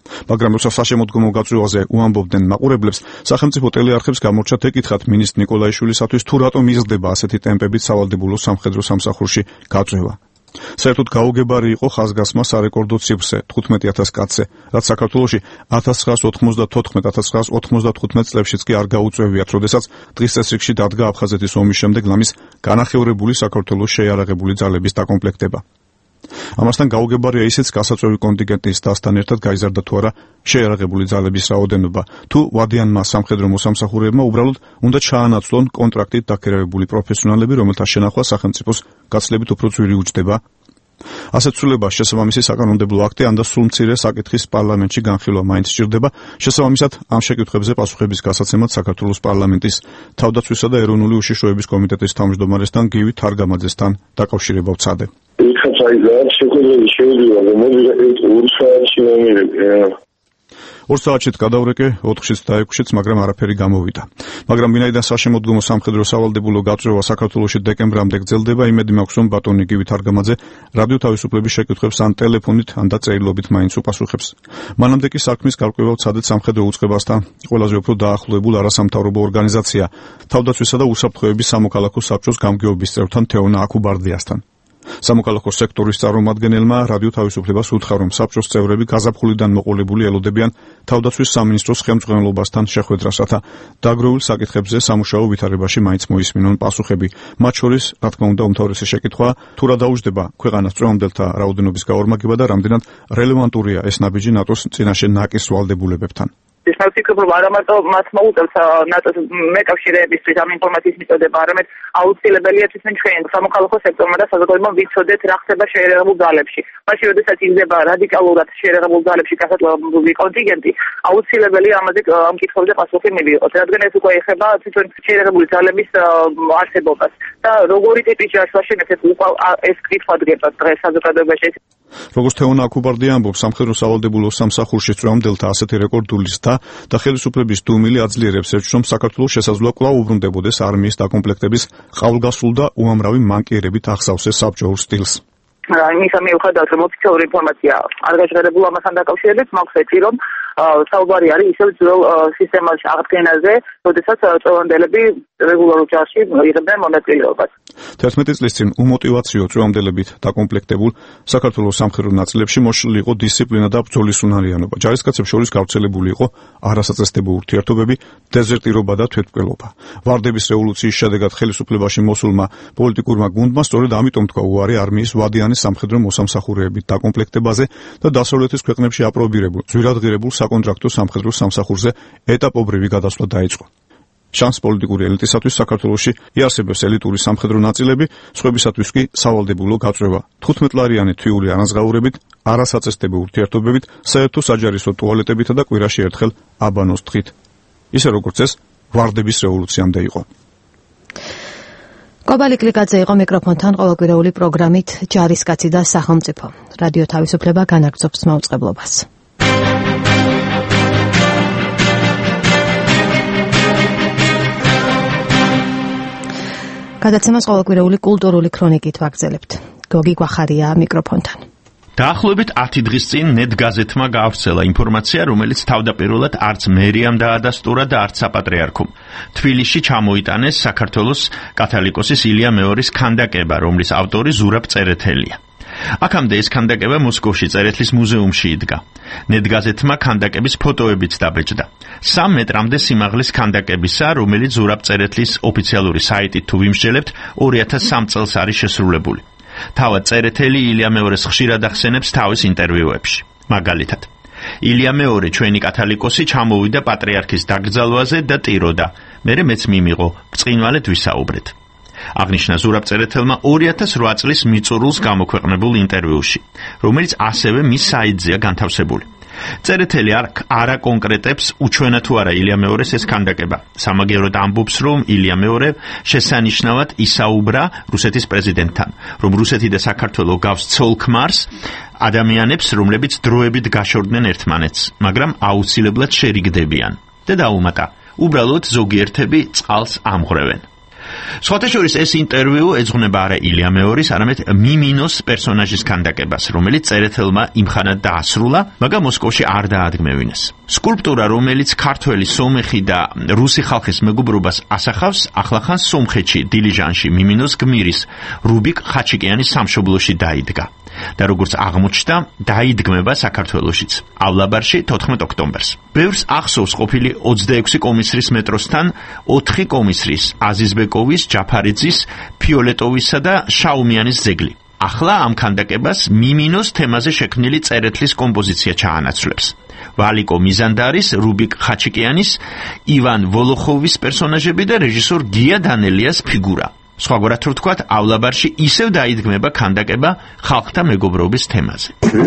მაგრამ როცა საშემოდგომო გაწვევაზე უამბობდნენ მაყურებლებს, სახელმწიფო ტელეარხებს გამორჩა ეკითხათ მინისტრ ნიკოლაიშვილისათვის თუ რატომ იზრდება ასეთი ტემპებით სავალდებულო სამხედრო სამსახურში გაწვევა. საერთოდ გაუგებარი იყო ხაზგასმა სარეკორდო ციფრზე თხუთმეტი ათას კაცზე, რაც საქართველოში ათას ცხრაას ოთხმოცდათოთხმეტ ათას ცხრაას ოთხმოცდათხუთმეტ წლებშიც კი არ გაუწევიათ, როდესაც დღის წესრიგში დადგა აფხაზეთის ომის შემდეგ ლამის განახევრებული საქართველოს შეიარაღებული ძალების დაკომპლექტება. ამასთან გაუგებარია ისიც გასაწვევი კონტინგენტის დასთან ერთად გაიზარდა თუ არა შეიარაღებული ძალების რაოდენობა, თუ ვადიანმა სამხედრო მოსამსახურეებმა უბრალოდ უნდა ჩაანაცვლონ კონტრაქტით დაქირავებული პროფესიონალები, რომელთა შენახვა სახელმწიფოს გაცილებით უფრო ძვირი უჯდება. ასეთ ცვლილებას შესაბამისი საკანონმდებლო აქტი ან და სულ მცირე საკითხის პარლამენტში განხილვა მაინც სჭირდება. შესაბამისად ამ შეკითხვებზე პასუხების გასაცემად საქართველოს პარლამენტის თავდაცვისა და ეროვნული უშიშროების კომიტეტის თავმჯდომარესთან გივი თარგამაძესთან დაკავშირება ვცადე. ორ საათშიც გადავრეკე, ოთხშიც და ექვსშიც, მაგრამ არაფერი გამოვიდა. მაგრამ ვინაიდან საშემოდგომო სამხედრო სავალდებულო გაწვევა საქართველოში დეკემბრამდე გრძელდება, იმედი მაქვს, რომ ბატონი გივი თარგამაძე რადიო თავისუფლების შეკითხვებს ან ტელეფონით, ან და წერილობით მაინც უპასუხებს. მანამდე კი საქმის გარკვევა ვცადეთ სამხედრო უწყებასთან, ყველაზე უფრო დაახლოებულ არასამთავრობო ორგანიზაცია, თავდაცვისა და უსაფრთხოების სამოქალაქო საბჭოს გამგეობის წევრთან თეონა აკუბარდიასთან. სამოქალაქო სექტორის წარმომადგენელმა რადიო თავისუფლებას უთხრა, რომ საბჭოს წევრები გაზაფხულიდან მოყოლებული ელოდებიან თავდაცვის სამინისტროს ხელმძღვანელობასთან შეხვედრას, რათა დაგროვილ საკითხებზე სამუშაო ვითარებაში მაინც მოისმინონ პასუხები. მათ შორის, რა თქმა უნდა, უმთავრესი შეკითხვა, თუ რა დაუჯდება ქვეყანას წვეომდელთა რაოდენობის გაორმაგება და რამდენად რელევანტურია ეს ნაბიჯი ნატოს წინაშე ნაკის ვალდებულებებთან. ეს მე ვფიქრობ, რომ არა მარტო მათ მოუწევს ნატოს მეკავშირეებისთვის ამ ინფორმაციის მიწოდება, არამედ აუცილებელია თვითონ ჩვენ სამოქალაქო სექტორმა და საზოგადოებამ ვიცოდეთ რა ხდება შეიარაღებულ ძალებში. მაშინ, როდესაც იზრდება რადიკალურად შეიარაღებულ ძალებში გასატვლელი კონტინგენტი, აუცილებელია ამაზე ამ კითხვებზე პასუხი მივიღოთ, რადგან ეს უკვე ეხება თვითონ შეიარაღებული ძალების არსებობას და როგორი ტიპის ჯარს ვაშენებთ, უკვე ეს კითხვა დგება დღეს საზოგადოებაში. როგორც თეონა აკუბარდია ამბობს, სამხედრო სავალდებულო სამსახურში წვეომდელთა ასეთი რეკორდული ზრდა და ხელისუფლების დუმილი აძლიერებს ერთს, რომ საქართველოს შესაძლოა კვლავ უბრუნდებოდეს არმიის დაკომპლექტების ყავლგასულ და უამრავი მანკიერებით აღსავსეს საბჭოურ სტილს. იმისა მიუხედავად, რომ ოფიციალური ინფორმაცია არ გაჟღერებულა ამასთან დაკავშირებით, მაქვს ეჭვი, რომ საუბარი არის ისევ ძველ სისტემაში აღდგენაზე, როდესაც წვეომდელები რეგულარულ ჯარში იღებდნენ მონაწილეობას. თერთმეტი წლის წინ უმოტივაციო წვეომდელებით დაკომპლექტებულ საქართველოს სამხედრო ნაწილებში მოშლილი იყო დისციპლინა და ბრძოლის უნარიანობა. ჯარისკაცებს შორის გავრცელებული იყო არასაწესდებო ურთიერთობები, დეზერტირობა და თვითმკვლელობა. ვარდების რევოლუციის შედეგად ხელისუფლებაში მოსულმა პოლიტიკურმა გუნდმა სწორედ ამიტომ თქვა უარი არმიის ვადიანის სამხედრო მოსამსახურეებით დაკომპლექტებაზე და დასავლეთის ქვეყნებში აპრობირებულ ძვირადღირებულ საკონტრაქტო სამხედრო სამსახურზე ეტაპობრივი გადასვლა დაიწყო. შანს პოლიტიკური ელიტისათვის საქართველოში იარსებებს ელიტური სამხედრო ნაწილები, სხვებისათვის კი სავალდებულო გაწვევა. თხუთმეტლარიანი თვიური არანაზღაურებით, არასაწესდებო ურთიერთობებით, საერთო საჯარისო ტუალეტებითა და კვირაში ერთხელ აბანოს თხით. ისე როგორც ეს ვარდების რევოლუციამდე იყო. კობალი კლიკაძე იყო მიკროფონთან ყოველკვირეული პროგრამით ჯარისკაცი და სახელმწიფო. რადიო თავისუფლება განაგრძობს მაუწყებლობას. გადაცემას ყოველკვირეული კულტურული ქრონიკით ვაგრძელებთ. გოგი გვახარია მიკროფონთან. დაახლოებით ათი დღის წინ ნეტ გაზეთმა გაავრცელა ინფორმაცია, რომელიც თავდაპირველად არც მერიამ დაადასტურა და არც საპატრიარქომ. თბილისში ჩამოიტანეს საქართველოს კათალიკოსის ილია მეორის ქანდაკება, რომლის ავტორი ზურაბ წერეთელია. აქამდე ეს ქანდაკება მოსკოვში წერეთლის მუზეუმში იდგა. ნეტ გაზეთმა ქანდაკების ფოტოებიც დაბეჭდა. სამ მეტრამდე სიმაღლის ქანდაკებისა, რომელიც ზურაბ წერეთლის ოფიციალური საიტით თუ ვიმსჯელებთ, ორი ათას სამ წელს არის შესრულებული. თავად წერეთელი ილია მეორეს ხშირად ახსენებს თავის ინტერვიუებში. მაგალითად, ილია მეორე ჩვენი კათალიკოსი ჩამოვიდა პატრიარქის დაკრძალვაზე და ტიროდა. მერე მეც მიმიღო, ბრწყინვალედ ვისაუბრეთ. აღნიშნა ზურაბ წერეთელმა ორი ათას რვა წლის მიწურულს გამოქვეყნებულ ინტერვიუში, რომელიც ასევე მის საიტზეა განთავსებული. წერეთელი არ აკონკრეტებს უჩვენა თუ არა ილია მეორეს ეს ქანდაკება. სამაგიეროდ ამბობს, რომ ილია მეორე შესანიშნავად ისაუბრა რუსეთის პრეზიდენტთან, რომ რუსეთი და საქართველო გავს ცოლ-ქმარს, ადამიანებს, რომლებიც დროებით გაშორდნენ ერთმანეთს, მაგრამ აუცილებლად შერიგდებიან. და დაუმატა, უბრალოდ ზოგიერთები წყალს ამღრევენ. სხვათა შორის ეს ინტერვიუ ეძღვნება არა ილია მეორის, არამედ მიმინოს პერსონაჟის ქანდაკებას, რომელიც წერეთელმა იმხანად დაასრულა, მაგრამ მოსკოვში არ დაადგმევინეს. სკულპტურა, რომელიც ქართველი, სომეხი და რუსი ხალხის მეგობრობას ასახავს, ახლახან სომხეთში, დილიჟანში, მიმინოს გმირის რუბიკ ხაჩიკიანის სამშობლოში დაიდგა. და როგორც აღმოჩნდა, დაიდგმება საქართველოშიც, ავლაბარში თოთხმეტ ოქტომბერს. ბევრს ახსოვს ყოფილი ოცდაექვსი კომისრის მეტროსთან ოთხი კომისრის, აზიზბეკოვის, ჯაფარიძის, ფიოლეტოვისა და შაუმიანის ძეგლი. ახლა ამ ქანდაკებას მიმინოს თემაზე შექმნილი წერეთლის კომპოზიცია ჩაანაცვლებს. ვალიკო მიზანდარის, რუბიკ ხაჩიკიანის, ივან ვოლოხოვის პერსონაჟები და რეჟისორ გია დანელიას ფიგურა. სხვაგვარად რო ვთქვათ, ავლაბარში ისევ დაიდგმება ქანდაკება ხალხთა მეგობრობის თემაზე.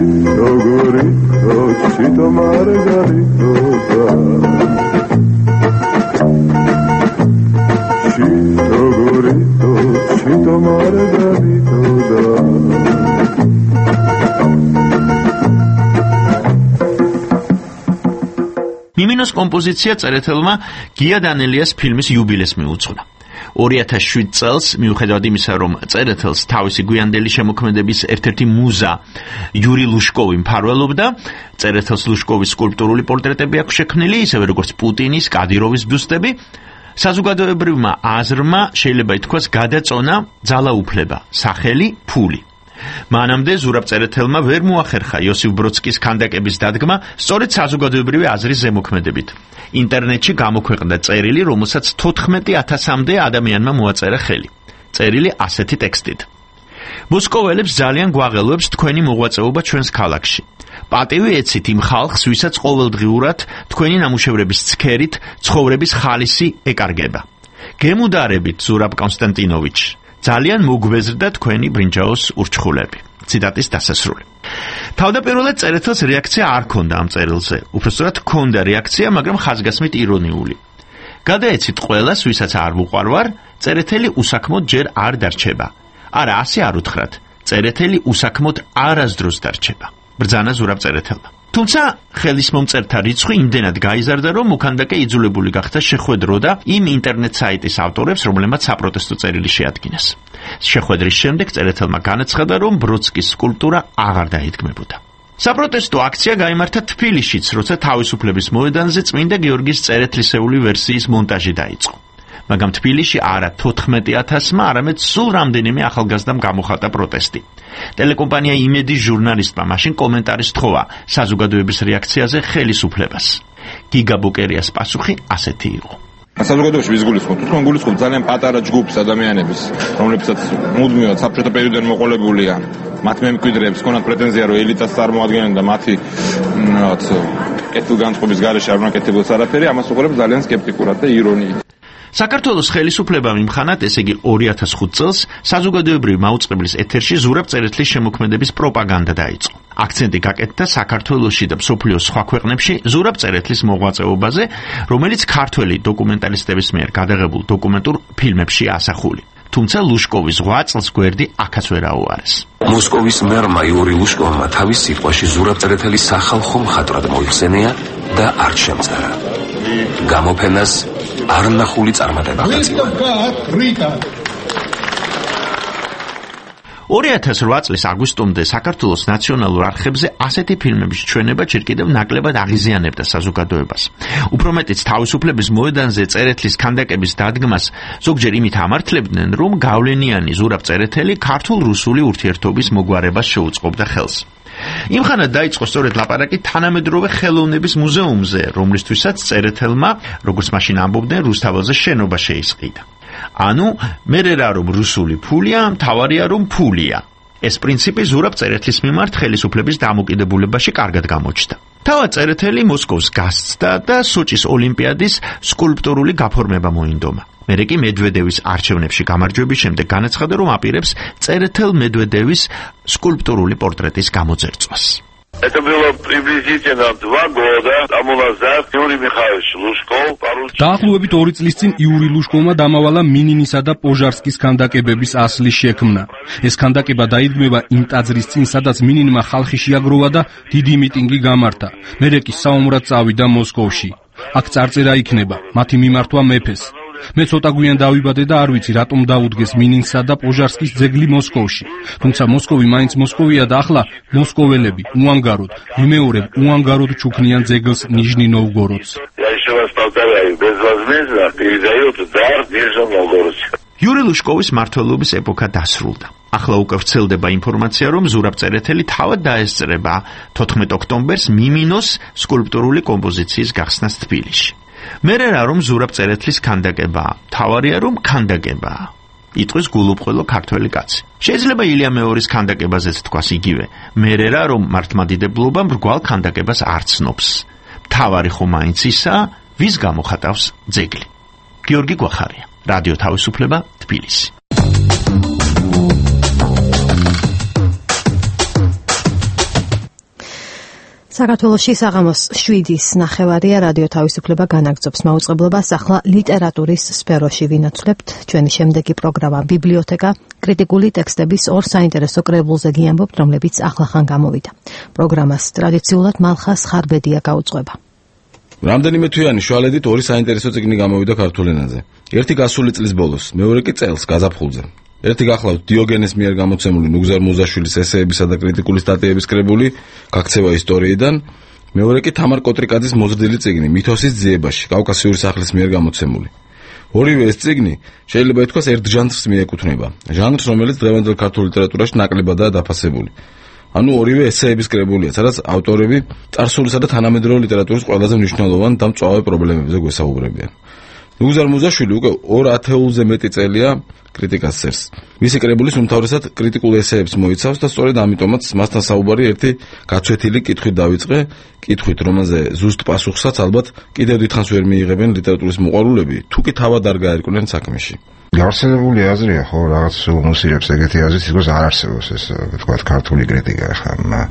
მიმინოს კომპოზიცია წერეთელმა გია დანელიას ფილმის იუბილეს მიუძღვნა. ორი ათას შვიდ წელს, მიუხედავად იმისა, რომ წერეთელს თავისი გვიანდელი შემოქმედების ერთ-ერთი მუზა იური ლუშკოვი მფარველობდა, წერეთელს ლუშკოვის სკულპტურული პორტრეტები აქვს შექმნილი, ისევე როგორც პუტინის, კადიროვის ბიუსტები. საზოგადოებრივმა აზრმა შეიძლება ითქვას გადაწონა ძალაუფლება, სახელი, ფული. მანამდე ზურაბ წერეთელმა ვერ მოახერხა იოსიფ ბროდსკის ქანდაკების დადგმა სწორედ საზოგადოებრივი აზრის ზემოქმედებით. ინტერნეტში გამოქვეყნდა წერილი, რომელსაც თოთხმეტი ათასამდე ადამიანმა მოაწერა ხელი. წერილი ასეთი ტექსტით: მოსკოველებს ძალიან გვაღელვებს თქვენი მოღვაწეობა ჩვენს ქალაქში. პატივი ეცით იმ ხალხს, ვისაც ყოველდღიურად თქვენი ნამუშევრების ცქერით ცხოვრების ხალისი ეკარგება. გემუდარებით, ზურაბ კონსტანტინოვიჩ, ძალიან მოგვეზრდა თქვენი ბრინჯაოს ურჩხულები. ციტატის დასასრული. თავდაპირველად წერეთელს რეაქცია არ ჰქონდა ამ წერილზე. უბრალოდ ჰქონდა რეაქცია, მაგრამ ხაზგასმით ირონიული. გადაეცით ყველას, ვისაც არ ვუყვარვარ, წერეთელი უსაქმოდ ჯერ არ დარჩება. არა, ასე არ უთხრათ. წერეთელი უსაქმოდ არასდროს დარჩება. ბრძანა ზურაბ წერეთელმა. თუმცა ხელის მომწერთა რიცხვი იმდენად გაიზარდა, რომ მოქანდაკე იძულებული გახდა შეხვედროდა იმ ინტერნეტ საიტის ავტორებს, რომლებმაც საპროტესტო წერილი შეადგინეს. შეხვედრის შემდეგ წერეთელმა განაცხადა, რომ ბროდსკის სკულპტურა აღარ დაიდგმებოდა. საპროტესტო აქცია გაიმართა თბილისშიც, როცა თავისუფლების მოედანზე წმინდა გიორგის წერეთლისეული ვერსიის მონტაჟი დაიწყო. მაგრამ თბილისში არა თოთხმეტი ათასმა, არამედ სულ რამდენიმე ახალგაზრდამ გამოხატა პროტესტი. ტელეკომპანია იმედის ჟურნალისტმა მაშინ კომენტარის თხოვა საზოგადოების რეაქციაზე ხელისუფლებას. გიგა ბოკერიას პასუხი ასეთი იყო: საზოგადოებაში ვის გულისხმობთ? თქვენ გულისხმობთ ძალიან პატარა ჯგუფს ადამიანების, რომლებსაც მუდმივად საბჭოთა პერიოდიდან მოყოლებულია. მათ მემკვიდრეებს ჰქონდათ პრეტენზია, რომ ელიტას წარმოადგენენ და მათი რაღაც კეთილგანწყობის გარეშე არ უნაკეთებდეს არაფერი, ამას უყურებს ძალიან სკეპტიკურად და ირონიით. საქართველოს ხელისუფლებამ იმხანად, ესე იგი ორი ათას ხუთ წელს, საზოგადოებრივი მაუწყებლის ეთერში ზურაბ წერეთლის შემოქმედების პროპაგანდა დაიწყო. აქცენტი გაკეთდა საქართველოში და მსოფლიოს სხვა ქვეყნებში ზურაბ წერეთლის მოღვაწეობაზე, რომელიც ქართველი დოკუმენტალისტების მიერ გადაღებულ დოკუმენტურ ფილმებში ასახული. თუმცა ლუშკოვის ზღვა წელს გვერდი აქაც ვერ აუარეს. მოსკოვის მერმა იური ლუშკოვმა თავის სიტყვაში ზურაბ წერეთელის სახალხო მხატვრად მოიხსენია და არ შემწერა. გამოფენას არნახული წარმატება გაწივა. ორი ათას რვა წლის აგვისტომდე საქართველოს ნაციონალურ არხებზე ასეთი ფილმების ჩვენება ჯერ კიდევ ნაკლებად აღიზიანებდა საზოგადოებას. უფრო მეტიც თავისუფლების მოედანზე წერეთლის ქანდაკების დადგმას ზოგჯერ იმით ამართლებდნენ, რომ გავლენიანი ზურაბ წერეთელი ქართულ-რუსული ურთიერთობის მოგვარებას შეუწყობდა ხელს. იმხანად დაიწყო სწორედ ლაპარაკი თანამედროვე ხელოვნების მუზეუმზე, რომლისთვისაც წერეთელმა, როგორც მაშინ ამბობდნენ, რუსთაველზე შენობა შეისყიდა. ანუ მერე რა რომ რუსული ფულია, მთავარია რომ ფულია. ეს პრინციპი ზურაბ წერეთლის მიმართ ხელისუფლების დამოკიდებულებაში კარგად გამოჩნდა. თავად წერეთელი მოსკოვს გასცდა და სოჭის ოლიმპიადის სკულპტურული გაფორმება მოინდომა. მერე კი მედვედევის არჩევნებში გამარჯვების შემდეგ განაცხადა, რომ აპირებს წერეთელ მედვედევის სკულპტურული პორტრეტის გამოძერწვას. Это было приблизительно два года тому назад Юрий Михайлович Лужков поручил. დაახლოებით ორი წლის წინ იური ლუშკოვმა დამავალა მინინისა და პოჟარსკის ქანდაკებების ასლის შექმნა. ეს ქანდაკება დაიდგმება იმ ტაძრის წინ, სადაც მინინმა ხალხი შეაგროვა და დიდი მიტინგი გამართა. მერე კი საომრად წავიდა მოსკოვში. აქ წარწერა იქნება, მათი მიმართვა მეფეს. მე ცოტა გვიან დავიბადე და არ ვიცი რატომ დაუდგეს მინინსა და პოჟარსკის ძეგლი მოსკოვში. თუმცა მოსკოვი მაინც მოსკოვია და ახლა მოსკოველები უანგაროდ, ვიმეორებ, უანგაროდ ჩუქნიან ძეგლს ნიჟნი ნოვგოროდს. იური ლუშკოვის მმართველობის ეპოქა დასრულდა. ახლა უკვე ვრცელდება ინფორმაცია, რომ ზურაბ წერეთელი თავად დაესწრება თოთხმეტ ოქტომბერს მიმინოს სკულპტურული კომპოზიციის გახსნას თბილისში. მერე რა რომ ზურაბ წერეთლის ქანდაკებაა, თავარია რომ ქანდაკებაა. იტყვის გულუბრყვილო ქართველი კაცი. შეიძლება ილია მეორის ქანდაკებაზეც თქვას იგივე. მერე რა რომ მართლმადიდებლობა მრგვალ ქანდაკებას არ ცნობს. თავარი ხომ მაინც ისაა, ვის გამოხატავს ძეგლი. გიორგი გვახარია, რადიო თავისუფლება, თბილისი. საქართველოში საღამოს შვიდის ნახევარია რადიო თავისუფლება განაგრძობს მაუწყებლობას ახლა ლიტერატურის სფეროში ვინაცვლებთ ჩვენი შემდეგი პროგრამა ბიბლიოთეკა კრიტიკული ტექსტების ორ საინტერესო კრებულზე გიამბობთ რომლებიც ახლახან გამოვიდა პროგრამას ტრადიციულად მალხას ხარბედია გაუძღვება რამდენიმე თვიანი შუალედით ორი საინტერესო წიგნი გამოვიდა ქართულ ენაზე ერთი გასული წლის ბოლოს მეორე კი წელს გაზაფხულზე ერთი გახლავთ დიოგენეს მიერ გამოცემული ნუგზარ მუზაშვილის ესეებისა და კრიტიკული სტატიების კრებული გაქცევა ისტორიიდან, მეორე კი თამარ კოტრიკაძის მოზრდილი წიგნი მითოსის ძიებაში, კავკასიური სახლის მიერ გამოცემული. ორივე ეს წიგნი შეიძლება ითქვას ერთ ჟანრს მიეკუთვნება, ჟანრს, რომელიც დღევანდელ ქართულ ლიტერატურაში ნაკლებადაა დაფასებული. ანუ ორივე ესეების კრებულია, სადაც ავტორები წარსულისა და თანამედროვე ლიტერატურის ყველაზე მნიშვნელოვან და მწვავე პრობლემებზე გვესაუბრებიან. ნუგზარ მუზაშვილი უკვე ორ ათეულზე მეტი წელია კრიტიკას წერს. მისი კრებულის უმთავრესად კრიტიკულ ესეებს მოიცავს და სწორედ ამიტომაც მასთან საუბარი ერთი გაცვეთილი კითხვით დავიწყე, კითხვით, რომელზე ზუსტ პასუხსაც ალბათ კიდევ დიდხანს ვერ მიიღებენ ლიტერატურის მოყვარულები, თუ კი თავად არ გაერკვნენ საქმეში. გავრცელებული აზრია, ხო, რაღაც უმუსირებს ეგეთი აზრით, თითქოს არ არსებობს ეს, თქვათ, ქართული კრიტიკა, ხა,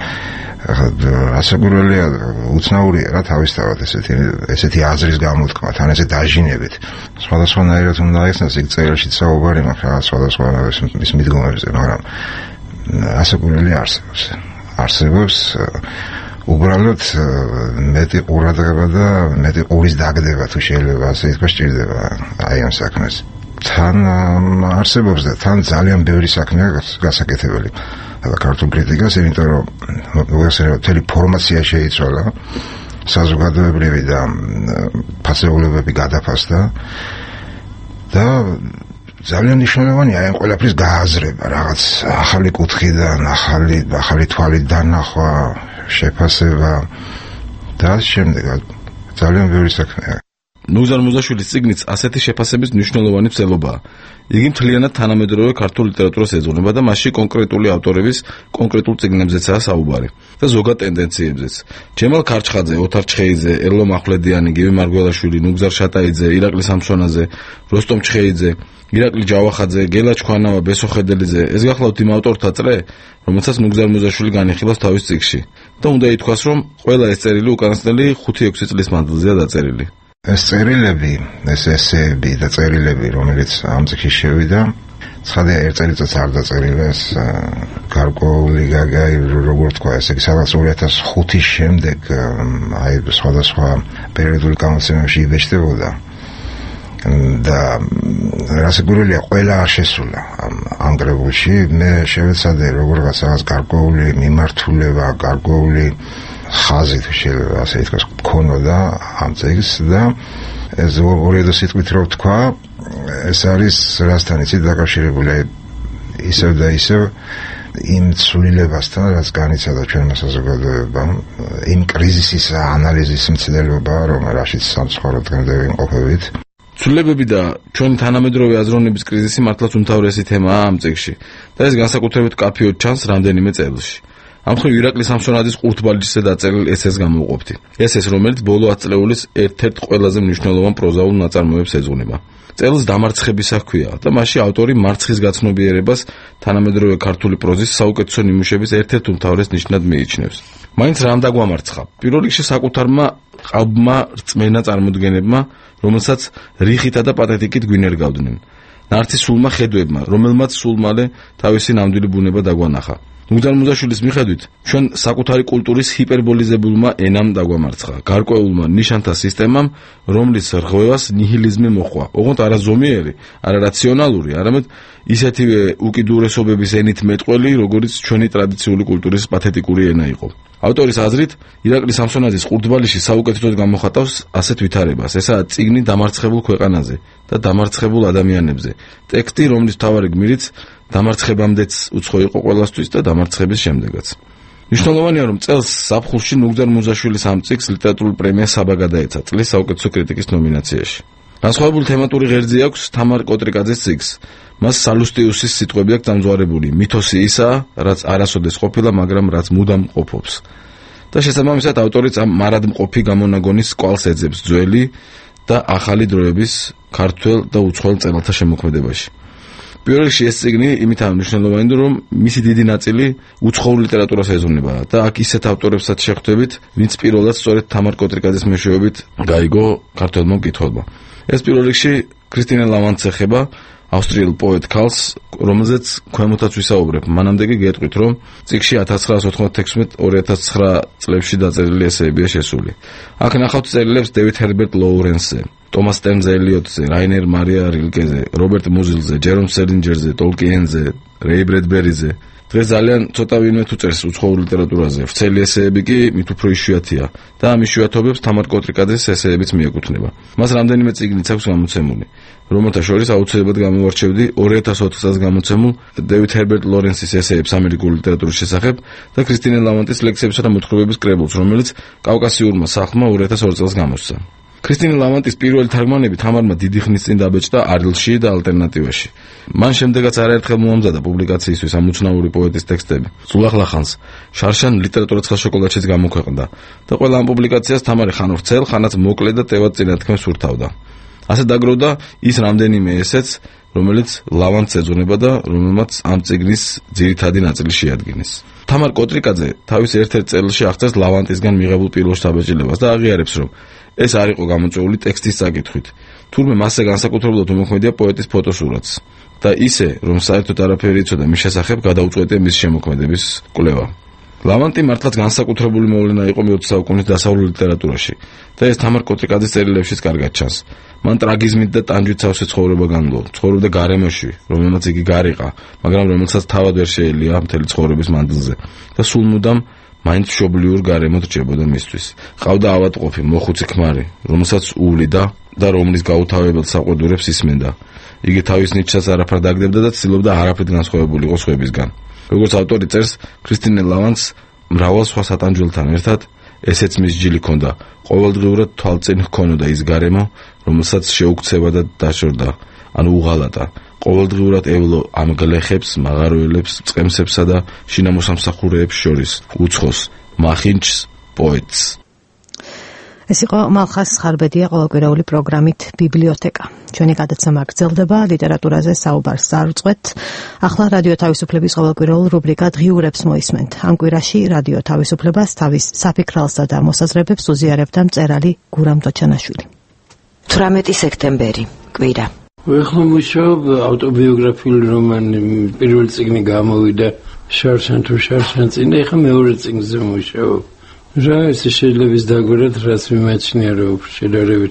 ასაგურელია, უცნაურია რა თავისთავად ესეთი ესეთი აზრის გამოთქმა, თან ესე დაჟინებით. სხვადასხვანაირად უნდა იხსნას იქ წერილში საუბარი, მაგრამ სხვადასხვა ის მიდგომებზე, მაგრამ ასაგურელი არსებობს. არსებობს უბრალოდ მეტი ყურადღება და მეტი ყურის დაგდება თუ შეიძლება ასე ითქვას სჭირდება აი ამ საქმეს. თან არსებობს და თან ძალიან ბევრი საქმეა გასაკეთებელი. ქართულ კრიტიკას, იმიტომ რომ მოგვიხსენებათ მთელი ფორმაცია შეიცვალა, საზოგადოებრივი და ფასეულებები გადაფასდა და ძალიან მნიშვნელოვანია აი ამ ყველაფრის გააზრება, რაღაც ახალი კუთხიდან, ახალი ახალი თვალით დანახვა, შეფასება და შემდეგ ძალიან ბევრი საქმეა. ნუგზარ მუზაშვილის წიგნიც ასეთი შეფასების მნიშვნელოვანი მცდელობაა. იგი მთლიანად თანამედროვე ქართულ ლიტერატურას ეძღვნება და მასში კონკრეტული ავტორების კონკრეტულ წიგნებზეცაა საუბარი და ზოგად ტენდენციებზეც. ჯემალ ქარჩხაძე, ოთარ ჩხეიძე, ერლო მახვლედიანი, გივი მარგველაშვილი, ნუგზარ შატაიძე, ირაკლი სამსონაძე, როსტომ ჩხეიძე, ირაკლი ჯავახაძე, გელა ჩქვანავა, ბესო ხედელიძე, ეს გახლავთ იმ ავტორთა წრე, რომელსაც ნუგზარ მუზაშვილი განიხილავს თავის წიგნში. და უნდა ითქვას, რომ ყველა ეს წერილი უკანასკნელი ხუთი ექვსი წლის მანძილზეა დაწერილი. ეს წერილები, ეს ესეები და წერილები, რომელიც ამ წიგნში შევიდა, ცხადია ერთ წელიწადს არ დაწერილა ეს გარკვეული გაგაი, როგორ თქვა, ესე იგი სადღაც ორი ათას ხუთის შემდეგ აი სხვადასხვა პერიოდული გამოცემებში იბეჭდებოდა. და რასაკვირველია, ყველა არ შესულა ამ კრებულში. მე შევეცადე როგორღაც რაღაც გარკვეული მიმართულება, გარკვეული ხაზი თუ შეიძლება ასე ითქვას ქონოდა ამ წიგნს და ეს ორი და სიტყვით რო თქვა, ეს არის რასთან იცით დაკავშირებული ისევ და ისევ იმ ცვლილებასთან, რაც განიცადა ჩვენმა საზოგადოებამ, იმ კრიზისის ანალიზის მცდელობა, რომელშიც სამწუხაროდ დღემდე ვიმყოფებით. ცვლილებები და ჩვენი თანამედროვე აზროვნების კრიზისი მართლაც უმთავრესი თემაა ამ წიგნში და ეს განსაკუთრებით კაფეოდ ჩანს რამდენიმე წელში. ამ მხრივ ირაკლი სამსონაძის ყურთბალჯისზე დაწერილ ესეს გამოვყოფთი. ესეს, რომელიც ბოლო ათ წლეულის ერთ-ერთ ყველაზე მნიშვნელოვან პროზაულ ნაწარმოებს ეძღვნება. წელს დამარცხებისა ჰქვია და მასში ავტორი მარცხის გაცნობიერებას თანამედროვე ქართული პროზის საუკეთესო ნიმუშების ერთ-ერთ უმთავრეს ნიშნად მიიჩნევს. მაინც რამ დაგვამარცხა? პირველ რიგში საკუთარმა ყალბმა რწმენა წარმოდგენებმა, რომელსაც რიხითა და პათეტიკით გვინერგავდნენ. ნარცისულმა ხედვებმა, რომელმაც სულ მალე თავისი ნამდვილი ბუნება დაგვანახა. ნუგზარმუზაშვილის მიხედვით, ჩვენ საკუთარი კულტურის ჰიპერბოლიზებულმა ენამ დაგვამარცხა, გარკვეულმა ნიშანთა სისტემამ, რომლის რღვევას ნიჰილიზმი მოჰყვა. ოღონდ არა ზომიერი, არა რაციონალური, არამედ ისეთივე უკიდურესობების ენით მეტყველი, როგორც ჩვენი ტრადიციული კულტურის პათეტიკური ენა იყო. ავტორის აზრით, ირაკლი სამსონაძის ყურდბალიში საუკეთესოდ გამოხატავს ასეთ ვითარებას. ესაა წიგნი დამარცხებულ ქვეყანაზე და დამარცხებულ ადამიანებზე. ტექსტი, რომლის მთავარი გმირიც დამარცხებამდეც უცხო იყო ყველასთვის და დამარცხების შემდეგაც. მნიშვნელოვანია, რომ წელს ზაფხულში ნუგზარ მუზაშვილის ამ წიგნს ლიტერატურული პრემია საბა გადაეცა წლის საუკეთესო კრიტიკის ნომინაციაში. განსხვავებული თემატური ღერძი აქვს თამარ კოტრიკაძის წიგნს. მას სალუსტიუსის სიტყვები აქვს დამზვარებული: მითოსი ისაა, რაც არასოდეს ყოფილა, მაგრამ რაც მუდამ ყოფობს. და შესაბამისად ავტორიც ამ მარადმყოფი გამონაგონის კვალს ეძებს ძველი და ახალი დროების ქართველ და უცხოელ მწერალთა შემოქმედებაში. პირველ რიგში ეს წიგნი იმითაა მნიშვნელოვანი, რომ მისი დიდი ნაწილი უცხოურ ლიტერატურას ეძღვნება და აქ ისეთ ავტორებსაც შეხვდებით, ვინც პირველად სწორედ თამარ კოტრიკაძის მეშვეობით გაიგო ქართველმა მკითხველმა. ეს პირველ რიგში ქრისტინე ლავანტს ეხება, ავსტრიელ პოეტ ქალს, რომელზეც ქვემოთაც ვისაუბრებ. მანამდე კი გეტყვით, რომ წიგნში ათას ცხრაას ოთხმოცდაექვსმეტ ორი ათას ცხრა წლებში დაწერილი ესეებია შესული. აქ ნახავთ წერილებს დევიდ ჰერბერტ ლოურენსზე, ტომას სტერნზე ელიოტზე, რაინერ მარია რილკეზე, რობერტ მუზილზე, ჯერომ სელინჯერზე, ტოლკიენზე, რეი ბრედბერიზე. დღეს ძალიან ცოტა ვინმე თუ წერს უცხოურ ლიტერატურაზე. ვრცელი ესეები კი მით უფრო იშვიათია და ამ იშვიათობებს თამარ კოტრიკაძის ესეებიც მიეკუთვნება. მას რამდენიმე წიგნიც აქვს გამოცემული, რომელთა შორის აუცილებლად გამოვარჩევდი ორი ათას ოთხ წელს გამოცემულ დევიდ ჰერბერტ ლორენსის ესეებს ამერიკული ლიტერატურის შესახებ და ქრისტინე ლავანტის ლექსებისა და მოთხრობების კრებულს, რომელიც კავკასიურმა სახლმა ორი ათას ორი წელს გამოსცა. ქრისტინე ლავანტის პირველი თარგმანები თამარმა დიდი ხნის წინ დაბეჭდა არილში და ალტერნატივაში. მან შემდეგაც არაერთხელ მოამზადა პუბლიკაციისთვის ამ უცნაური პოეტის ტექსტები. სულახლახანს, შარშან ლიტერატურაცხელ შოკოლადშიც გამოქვეყნდა და ყველა ამ პუბლიკაციას თამარი ხან ვრცელ, ხანაც მოკლე და ტევად წინათქმეს ურთავდა. ასე დაგროვდა ის რამდენიმე ესეც, რომელიც ლავანტს ეძღვნება და რომელმაც ამ წიგნის ძირითადი ნაწილი შეადგინეს. თამარ კოტრიკაძე თავის ერთ-ერთ წერილში აღწერს ლავანტისგან მიღებულ პირველ შთაბეჭდილებას და აღიარებს, რომ ეს არ იყო გამოწვეული ტექსტის საკითხვით, თურმე მასზე განსაკუთრებულად უმოქმედია პოეტის ფოტოსურათს და ისე, რომ საერთოდ არაფერი იცოდა მის შესახებ, გადაუწყვეტია მის შემოქმედების კვლევა. ლავანტი მართლაც განსაკუთრებული მოვლენა იყო მეოცე საუკუნის დასავლურ ლიტერატურაში და ეს თამარ კოტრიკაძის წერილებშიც კარგად ჩანს. მან ტრაგიზმით და ტანჯვით სავსე ცხოვრება განვლო, ცხოვრობდა გარემოში, რომელმაც იგი გარიყა, მაგრამ რომელსაც თავად ვერ შეელია მთელი ცხოვრების მანძილზე და სულ მუდამ მაინც მშობლიურ გარემოთ რჩებოდა მისთვის. ყავდა ავადმყოფი, მოხუცი ქმარი, რომელსაც უვლიდა და რომლის გაუთავებელ საყვედურებს ისმენდა. იგი თავის ნიჭსაც არაფარ დაგდებდა და ცდილობდა არაფრით განსხვავებული იყოს სხვებისგან. როგორც ავტორი წერს, ქრისტინე ლავანტს მრავალ სხვა სატანჯველთან ერთად ესეც მის ჯილი ჰქონდა. ყოველდღიურად თვალწინ ჰქონოდა ის გარემო, რომელსაც შეუქცევა და დაშორდა, ანუ უღალატა. ყოველდღიურად ევლო ამ გლეხებს, მაღაროელებს, წყემსებსა და შინამოსამსახურეებს შორის, უცხოს, მახინჯს, პოეტს. ეს იყო მალხას ხარბედია ყოველკვირეული პროგრამით ბიბლიოთეკა. ჩვენი გადაცემა გრძელდება, ლიტერატურაზე საუბარს წარუძღვეთ. ახლა რადიო თავისუფლების ყოველკვირეულ რუბრიკა დღიურებს მოისმენთ. ამ კვირაში რადიო თავისუფლებას თავის საფიქრალსა და მოსაზრებებს უზიარებდა მწერალი გურამ დოჩანაშვილი. თვრამეტი სექტემბერი, კვირა. ეხლა მუშაობ ავტობიოგრაფიული რომანი, პირველი წიგნი გამოვიდა შარშან თუ შარშან წინ, ეხლა მეორე წიგნზე მუშაობ. რა ესე შეიძლება დაგვერათ, რაც მიმაჩნია, რომ შედარებით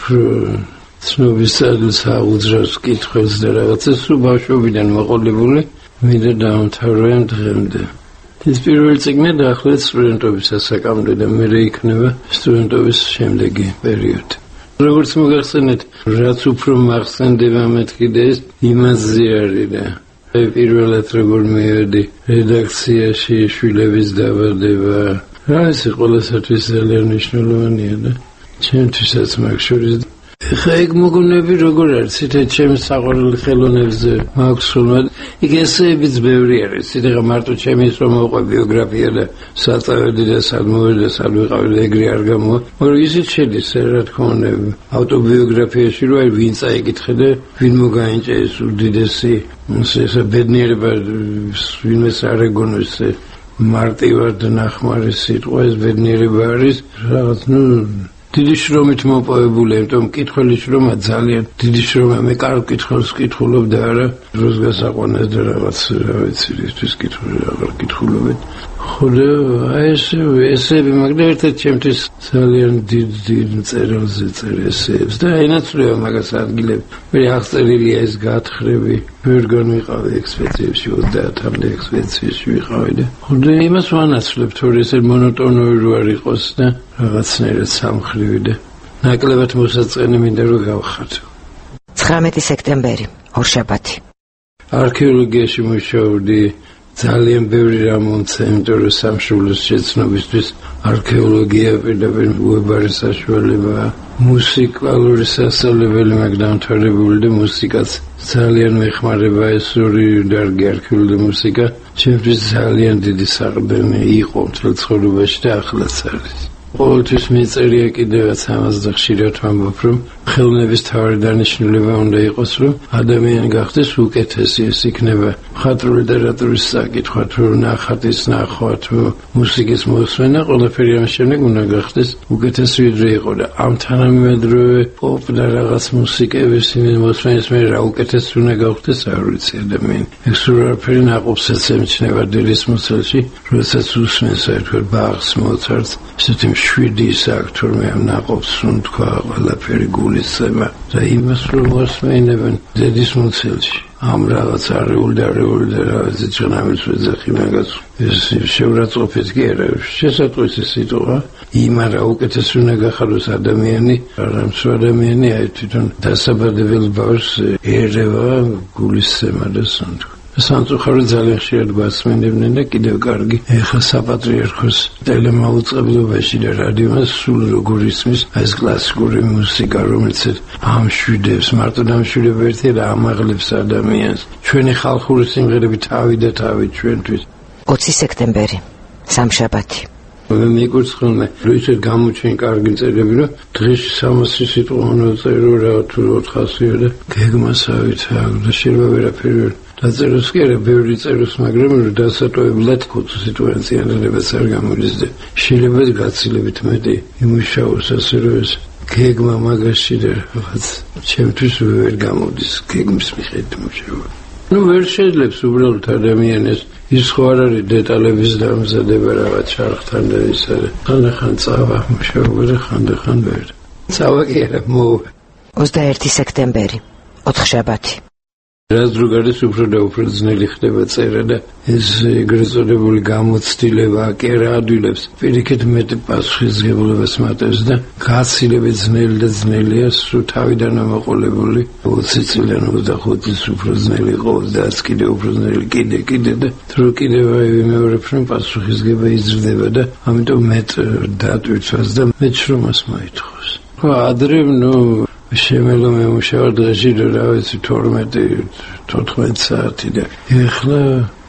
ცნობის სადილს აუძრავს კითხვებს და რაღაცას, სულ ბავშვობიდან მოყოლებული, მინდა დავამთავრე ამ დღემდე. ეს პირველი წიგნი დაახლოებით სტუდენტობის ასაკამდე და მერე იქნება სტუდენტობის შემდეგი პერიოდი. როგორც მოგახსენეთ, რაც უფრო მახსენდება მეთქი და ეს იმაზე არის და პირველად როგორ მივედი რედაქციაში შვილების დაბადება. რა ეს ყველასათვის ძალიან მნიშვნელოვანია და ჩემთვისაც მაგ შორის. ეხლა ეგ მოგონები როგორ არის, ციტა ჩემს საყვარელი ხელოვნებზე მაქვს სულმა. იქ ესეებიც ბევრი არის, ციტა მარტო ჩემი ის რომ მოყვა ბიოგრაფია და საწავედი და სად მოვედი და სად ვიყავი და ეგრე არ გამოვა. მაგრამ ისიც შედის, რა თქმა უნდა, ავტობიოგრაფიაში რომ ვინ წაიკითხე და ვინ მოგაინჭა ეს უდიდესი ესა ბედნიერება ვინმეს არ ეგონოს მარტივად ნახმარი სიტყვა ეს ბედნიერება არის რაღაც ნუ დიდი შრომით მოპოვებული, იმიტომ მკითხველი შრომა ძალიან დიდი შრომა. მე კარგ კითხავს კითხულობ და არა დროს გასაყვანეს და რაღაც რა ვიცი ისთვის კითხული აღარ კითხულობთ. ხოდა აი ესე ესები მაგრამ ერთ-ერთ ჩემთვის ძალიან დიდ დიდ წერილზე წერ ესეებს და ენაცვლება მაგას ადგილები. მე აღწერილია ეს გათხრები. ვერ განვიყავი ექსპედიციებში ოცდაათამდე ექსპედიციაში ვიყავი და ხოდა იმას ვანაცვლებ თორე ესე მონოტონური რო არ იყოს და რაღაცნაირად სამხრივი და ნაკლებად მოსაწყენი მინდა რომ გავხატო. ცხრამეტი სექტემბერი, ორშაბათი. არქეოლოგიაში მუშაობდი. ძალიან ბევრი რამ მომცა, იმიტომ რომ სამშობლოს შეცნობისთვის არქეოლოგია პირდაპირ უებარი საშუალებაა. მუსიკალური სასწავლებელი მაგ დამთავრებული და მუსიკაც ძალიან მეხმარება ეს ორი დარგი არქეოლოგია და მუსიკა. ჩემთვის ძალიან დიდი საყრდენი იყო მთელ ცხოვრებაში და ახლაც არის. ყოველთვის მიწერია კიდევაც ამას და ხშირად ვამბობ, რომ ხელოვნების თავი დანიშნულება უნდა იყოს, რომ ადამიანი გახდეს უკეთესი, ეს იქნება მხატვრული ლიტერატურის საკითხვა, თუ ნახატის ნახვა, თუ მუსიკის მოსმენა, ყველაფერი ამის შემდეგ უნდა გახდეს უკეთესი ვიდრე იყო და ამ თანამედროვე პოპ და რაღაც მუსიკების მოსმენის მე რა უკეთესი უნდა გავხდეს, არ ვიცი ადამიანი. ეს ყველაფერი ნაყოფსაც ემჩნევა დილის მოსელში, როდესაც უსმენს საერთოდ ბახს, მოცარტს, ესეთი შვიდი საქტორმე ამ ნაყოფს თქვა ყველაფერი გულისცემა და იმას რომ მოსმენებენ დედის მოცელში ამ რაღაც არეული და არეული და რაღაც ძნამის ვეძახი მაგას ეს შეურაცხყოფით კი არა შესაძლოა სიტყვა იმ არა უკეთესი უნდა გახადოს ადამიანი არამსო ადამიანი აი თვითონ დასაბადებელ ბავშვს ერევა გულისცემა და სუნთქვა სამწუხაროდ ძალიან ხშირად გვასმენებდნენ და კიდევ კარგი ეხლა საპატრიარქოს ტელემაუწყებლობაში და რადიომას სულ როგორ ისმის ეს კლასიკური მუსიკა რომელიც ამშვიდებს მარტო დამშვიდებ ერთი და ამაღლებს ადამიანს ჩვენი ხალხური სიმღერები თავი და თავი ჩვენთვის ოცი სექტემბერი სამშაბათი მე მეკურთხოვნე რომ ისე გამოჩენ კარგი წერები რომ დღეში სამასი სიტყვა უნდა წერო რა თუ ოთხასი და გეგმასავით და შეიძლება ვერაფერი დაწეროს კი არა ბევრი წეროს მაგრამ რომ დასატოვებლად ხუთი სიტუაციიანებაც არ გამოდის და შეიძლება გაცილებით მეტი იმუშაოს ასე რომ ეს გეგმა მაგაში და რაღაც ჩემთვის ვერ გამოდის გეგმის მიხედვით მუშაობა ну ვერ შეიძლება უბრალოდ ადამიანის ის ხო არ არის დეტალების დამზადება რაღაც ჩარხთან და ის არის ხანდახან წავა მუშაობა და ხანდახან ვერ წავა კი არა მოვა ოცდაერთი სექტემბერი ოთხშაბათი რაც რო გადის უფრო და უფრო ძნელი ხდება წერა და ეს ეგრეთ წოდებული გამოცდილება კი რა ადვილებს პირიქით მეტი პასუხისმგებლობას მატებს და გაცილებით ძნელი და ძნელია სულ თავიდან ამოყოლებული ოცი წლიდან ოცდახუთი უფრო ძნელი იყო ოცდაათს კიდე უფრო ძნელი კიდე კიდე და რო კიდევ ვიმეორებ რომ პასუხისმგება იზრდება და ამიტომ მეტ დატვირთვას და მეტ შრომას მოითხოვს ხო ადრე ნუ შემელო მემუშავა დღეში რა ვიცი თორმეტი თოთხმეტი საათი და ეხლა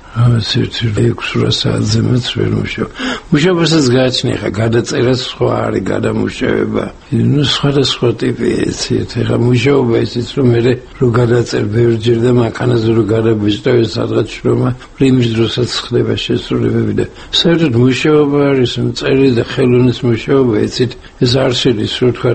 ასეთი ექვსი საათზე მეც ვერ მუშაობ. მუშაობასაც გააჩნია ხა გადაწერა სხვა არის გადამუშავება. ნუ სხვადასხვა ტიპი ეცეთ. ხა მუშაობა ისიც რომ მე რო გადაწერ ბევრჯერ და მანქანაზე რო გადაბეჭდავ სადღაც შრომა პრიმის დროსაც ხდება შესრულებები და საერთოდ მუშაობა არის წერილი და ხელოვნის მუშაობა ეცეთ ეს არ შედის რო თქვა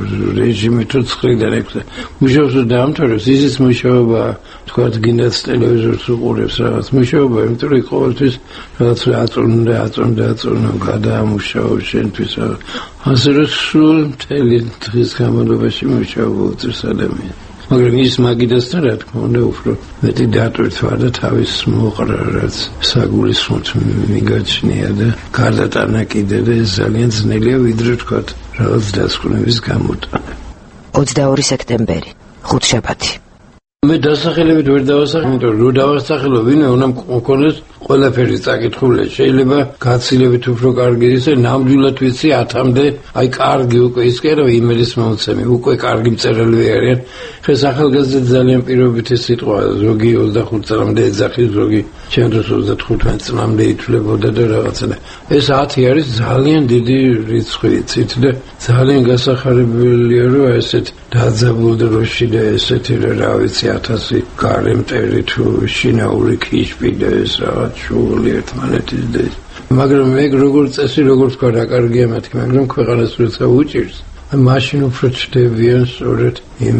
რეჟიმი თუ ცხრიდან ექვსი. მუშაობს დაამთავრებს ისიც მუშაობა თქვა გინდაც ტელევიზორს უყურებს რაღაც მუშაობა იმიტომ რომ ყოველთვის რაღაც აწონდა აწონდა აწონდა გადაამუშაო შენთვის ასე რომ სულ მთელი დღის განმავლობაში მუშაობა უწევს ადამიანს მაგრამ ის მაგიდასთან რა თქმა უნდა უფრო მეტი დატვირთვა და თავის მოყრა რაც საგულისხმოდ მიგაჩნია და გადატანა კიდე და ეს ძალიან ძნელია ვიდრე თქვა რაღაც დასკვნების გამოტანა ოცდაორი სექტემბერი ხუთშაბათი მე დასახელებით ვერ დავასახელებ, იმიტომ რომ დავასახელო ვინმე უნდა მქონდეს ყველაფერი წაკითხული. შეიძლება გაცილებით უფრო კარგი ისე ნამდვილად ვიცი ათამდე, აი კარგი უკვე ის კი არა იმელის მომცემი, უკვე კარგი მწერალი არიან. ხეს ახალგაზრდა ძალიან პირობითი სიტყვა, ზოგი ოცდახუთ წლამდე ეძახი, ზოგი ჩემთვის ოცდათხუთმეტ წლამდე ითვლებოდა და რაღაცა. ეს ათი არის ძალიან დიდი რიცხვი, იცით და ძალიან გასახარებელია რომ ესეთ დაძაბულ დროში და ესეთი რა ვიცი ათასი გარემტერი თუ შინაური ქიშპი და ეს რაღაც შუული ერთმანეთის და მაგრამ მე როგორ წესი როგორ თქვა რა კარგია მათი მაგრამ ქვეყანას როცა უჭირს მაშინ უფრო ჩდებიან სწორედ იმ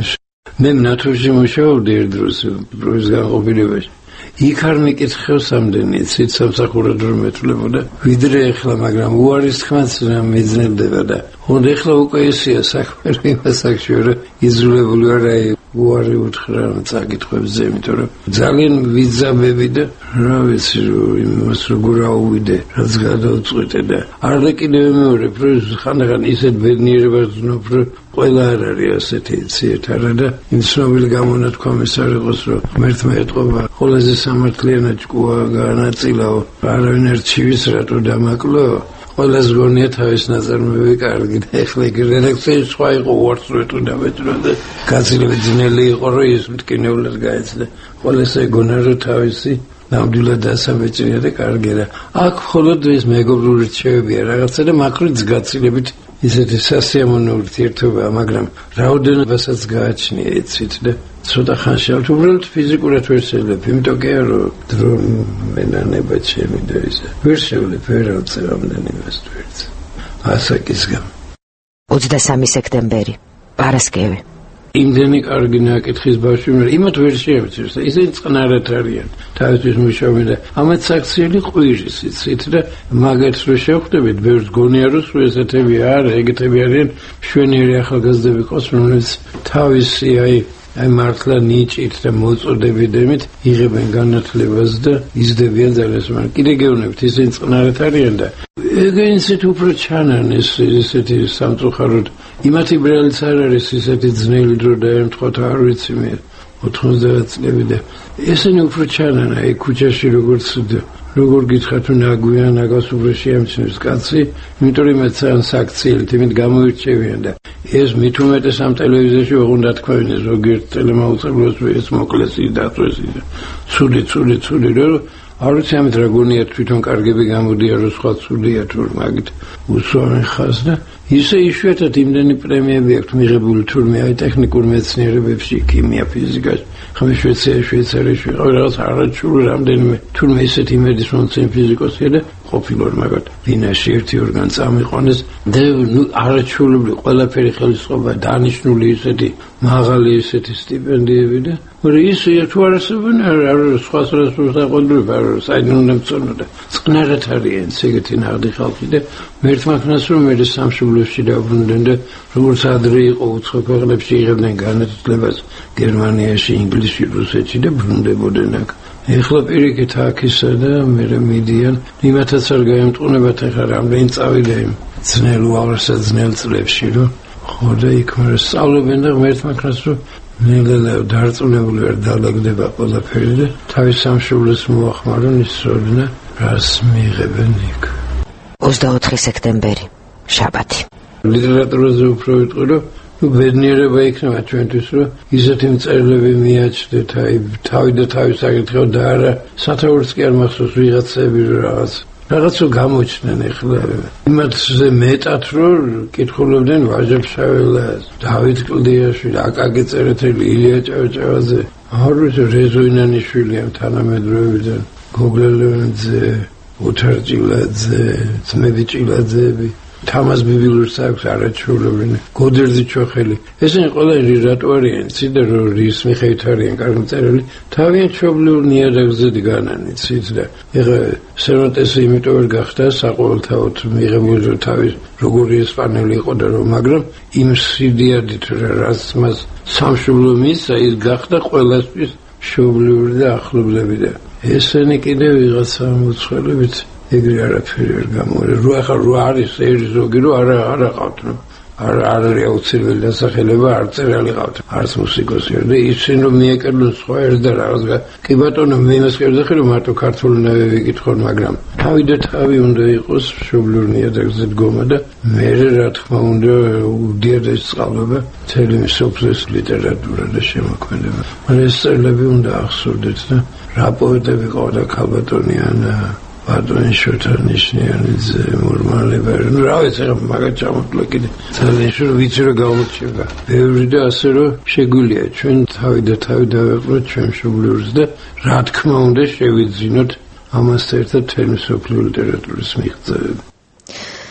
მე ნატურში მუშაობდი ერთ დროს პროვის განყოფილებაში იქ არ მიკითხავს ამდენი ცით სამსახურად რომ ეთვლებოდა ვიდრე ახლა მაგრამ უარის თქმაც მეძნებდება და ხონდა ახლა უკვე ესია საქმე იმას აქში რომ იზოლებული ვარ აი უარი უთხრა წაკითხვებზე იმიტომ რომ ძალიან ვიძაბები და რა ვიცი რომ იმას როგორ აუვიდე რაც გადავწყვიტე და არა კიდევ მეორე რომ ხანდახან ისეთ ბედნიერებას ვზნობ რომ ყველა არ არის ასეთი ციეთ არა და იმ ცნობილი გამონათქვამის არ იყოს რომ ღმერთმა ეტყობა ყველაზე სამართლიანად ჭკუა განაწილაო არავინ არ ჩივის რატო დამაკლო ყველას გონია თავის ნაწარმოები კარგი და ეხლა იგი რედაქციაში სხვა იყო უარსრეთო დამეჭრა და გაცილებით ძნელი იყო რომ ის მტკინეულად გაეცდა ყველას ეგონა რომ თავისი ნამდვილად დასაბეჭდია და კარგი და აქ მხოლოდ ეს მეგობრული რჩევებია რაღაცა და მაქრიც გაცილებით ისეთი სასიამოვნო ურთიერთობაა მაგრამ რაოდენობასაც გააჩნია იცით და ცოტა ხანში ალბათ უბრალოდ ფიზიკურად ვერ შეიძლება იმიტომ კი რომ დრო მენანება ჩემი და ისე ვერ შევლებ ვერ ავწევ ამდენივეს თვერც ასაკისგან ოცდამესამე სექტემბერი პარასკევი იმდენი კარგი ნაკითხის ბავშვი მე იმათ ვერ შეევწევს და ისინი წყნარად არიან თავისთვის მუშაობენ და ამათ საქციელი ყვირის იცით და მაგათ რო შევხვდებით ბევრს გონია რომ სულ ესეთები არა ეგეთები არიან მშვენიერი ახალგაზრდები ყავს რომელიც თავისი აი აი მართლა ნიჭით და მოწოდებიდებით იღებენ განათლებას და იზრდებიან ძალიან მაგრამ კიდე გეუბნებით ისინი წყნარად არიან და ეგენსით უფრო ჩანან ეს ესეთი სამწუხაროდ იმათი ბრალიც არ არის ისეთი ძნელი დრო დაემთხვა არ ვიცი მე ოთხმოცდაათ წლები და ესენი უფრო ჩანან აი ქუჩაში როგორც როგორ გითხრათ თუ ნაგვიან აგას უფრო შეამჩნევს კაცი იმიტომ რომ ძალიან საქციელით იმით გამოირჩევიან და ეს მით უმეტეს ამ ტელევიზიაში უნდა თქვენ ზოგიერთ ტელემაუწყებლოს ეს მოკლეს დაწვეს ცუდი ცუდი ცუდი რომ არ ვიცი ამით რა გონია თვითონ კარგები გამოდია რომ სხვა ცუდია თუ მაგით უსვამენ ხაზს და ისე იშვიათად იმდენი პრემიები აქვს მიღებული თურმე აი ტექნიკურ მეცნიერებებში ქიმია ფიზიკაში ხომ შვეიცარიაში შვეიცარიაში რაღაც არაჩვეულებრივ რამდენიმე თურმე ისეთი იმედის მომცემი ფიზიკოსია და ყოფილვარ მაგათ დინაში ერთი ორგან წამიყვანეს და ნუ არაჩვეულებრივ ყველაფერი ხელისწყობა დანიშნული ისეთი მაღალი ისეთი სტიპენდიები და მაგრამ ისე თუ არასებენ არ სხვა სასწავლებლებს არ საერთოდ მწონოდა წყნარად არიან ეგეთი ნაღდი ხალხი და მერთმაქნას რომ მე სამშობლოში დაბრუნდნენ და როგორც ადრე იყო უცხო ქვეყნებში იღებდნენ განათლებას გერმანიაში ინგლისში რუსეთში და ბრუნდებოდნენ აქ ეხლა პირიქით აქისა და მე მიდიან იმათაც არ გაემტყუნებათ ახლა რამდენი წავიდა იმ ძნელ უაღრესად ძნელ წლებში რომ ხო და იქ მე სწავლებენ და მერთმაქნას რომ ნელა დარწმუნებული ვარ დაალაგდება ყველაფერი და თავის სამშობლოს მოახმარონ ისროდნენ რას მიიღებენ იქ ოცდაოთხე სექტემბერი შაბათი ლიტერატურაზე უფრო ვიტყვი რომ ნუ ბედნიერება იქნება ჩვენთვის რომ ისეთი მწერლები მიაჩნდეთ აი თავი და თავის საკითხო და არა სათაურიც კი არ მახსოვს ვიღაცები რაღაც რაღაცო გამოჩნდნენ ახლა იმათზე მეტად რომ კითხულობდნენ ვაჟა-ფშაველას დავით კლდიაშვილი აკაკი წერეთელი ილია ჭავჭავაძე არ ვიცი რეზო ინანიშვილია თანამედროვეებიდან გოგლელონძე ოთარ ჭილაძე ძმები ჭილაძეები თამას ბიბილურს აქვს არაჩვეულებრივი გოდერძი ჩოხელი ესენი ყველანი რატო არიან ციდა რომ რის მიხედვით არიან კარგი მწერალი თავიანთ ჩვეულებრივ ნიადაგზე დგანან იცით და ეხლა სერვანტესი იმიტომ ვერ გახდა საყოველთაოდ მიღებული რომ თავის როგორი ესპანელი იყო და რომ მაგრამ იმ სიდიადით რაც მას სამშობლო მისცა ის გახდა ყველასთვის მშობლიური და ახლობლები და ესენი კიდევ ვიღაცა მოწყალებით ეგრე არაფერი არ გამოერე რო ახლა რო არის ერი ზოგი რო არა არა ყავთ არ არ არის აუცილებელი დასახელება არ წერალი ყავთ არც მუსიკოსი და ისინი რომ მიეკერდონ სხვა ერთ და რაღაც კი ბატონო მე იმას კერძახი რომ მარტო ქართული ნავები გითხონ მაგრამ თავი და თავი უნდა იყოს მშობლიური ნიადაგზე დგომა და მე რა თქმა უნდა უდიდეს სწავლება მთელი მსოფლიოს ლიტერატურა და შემოქმედება მაგრამ ეს წერილები უნდა ახსოვდეთ და რა პოეტები ყავდა ქალბატონიანა ბატონი შოთანიშნიანიძე მურმალებარი ნუ რა ვიცი მაგათ ჩამოთვლა კიდე ძალიან შურო ვიცი რომ გამოჩება ბევრი და ასე რომ შეგვიძლია ჩვენ თავი და თავი დავეყროთ ჩვენ მშობლიურს და რა თქმა უნდა შევიძინოთ ამასთან ერთად მთელი მსოფლიო ლიტერატურის მიღწევები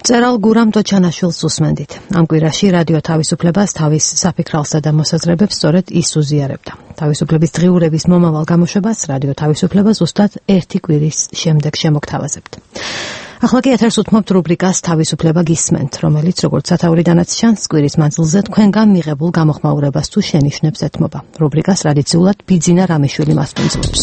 წერალ გურამ დოჩანაშვილს უსმენდით. ამ კვირაში რადიო თავისუფლებას თავის საფიქრალსა და მოსაზრებებს სწორედ ის უზიარებდა. თავისუფლების დღიურების მომავალ გამოშვებას რადიო თავისუფლება ზუსტად ერთი კვირის შემდეგ შემოგთავაზებთ. ახლა კი ეთერს უთმობთ რუბრიკას თავისუფლება გისმენთ, რომელიც როგორც სათაურიდანაც ჩანს, კვირის მანძილზე თქვენგან მიღებულ გამოხმაურებას თუ შენიშვნებს ეთმობა. რუბრიკას ტრადიციულად ბიძინა რამიშვილი მასპინძლობს.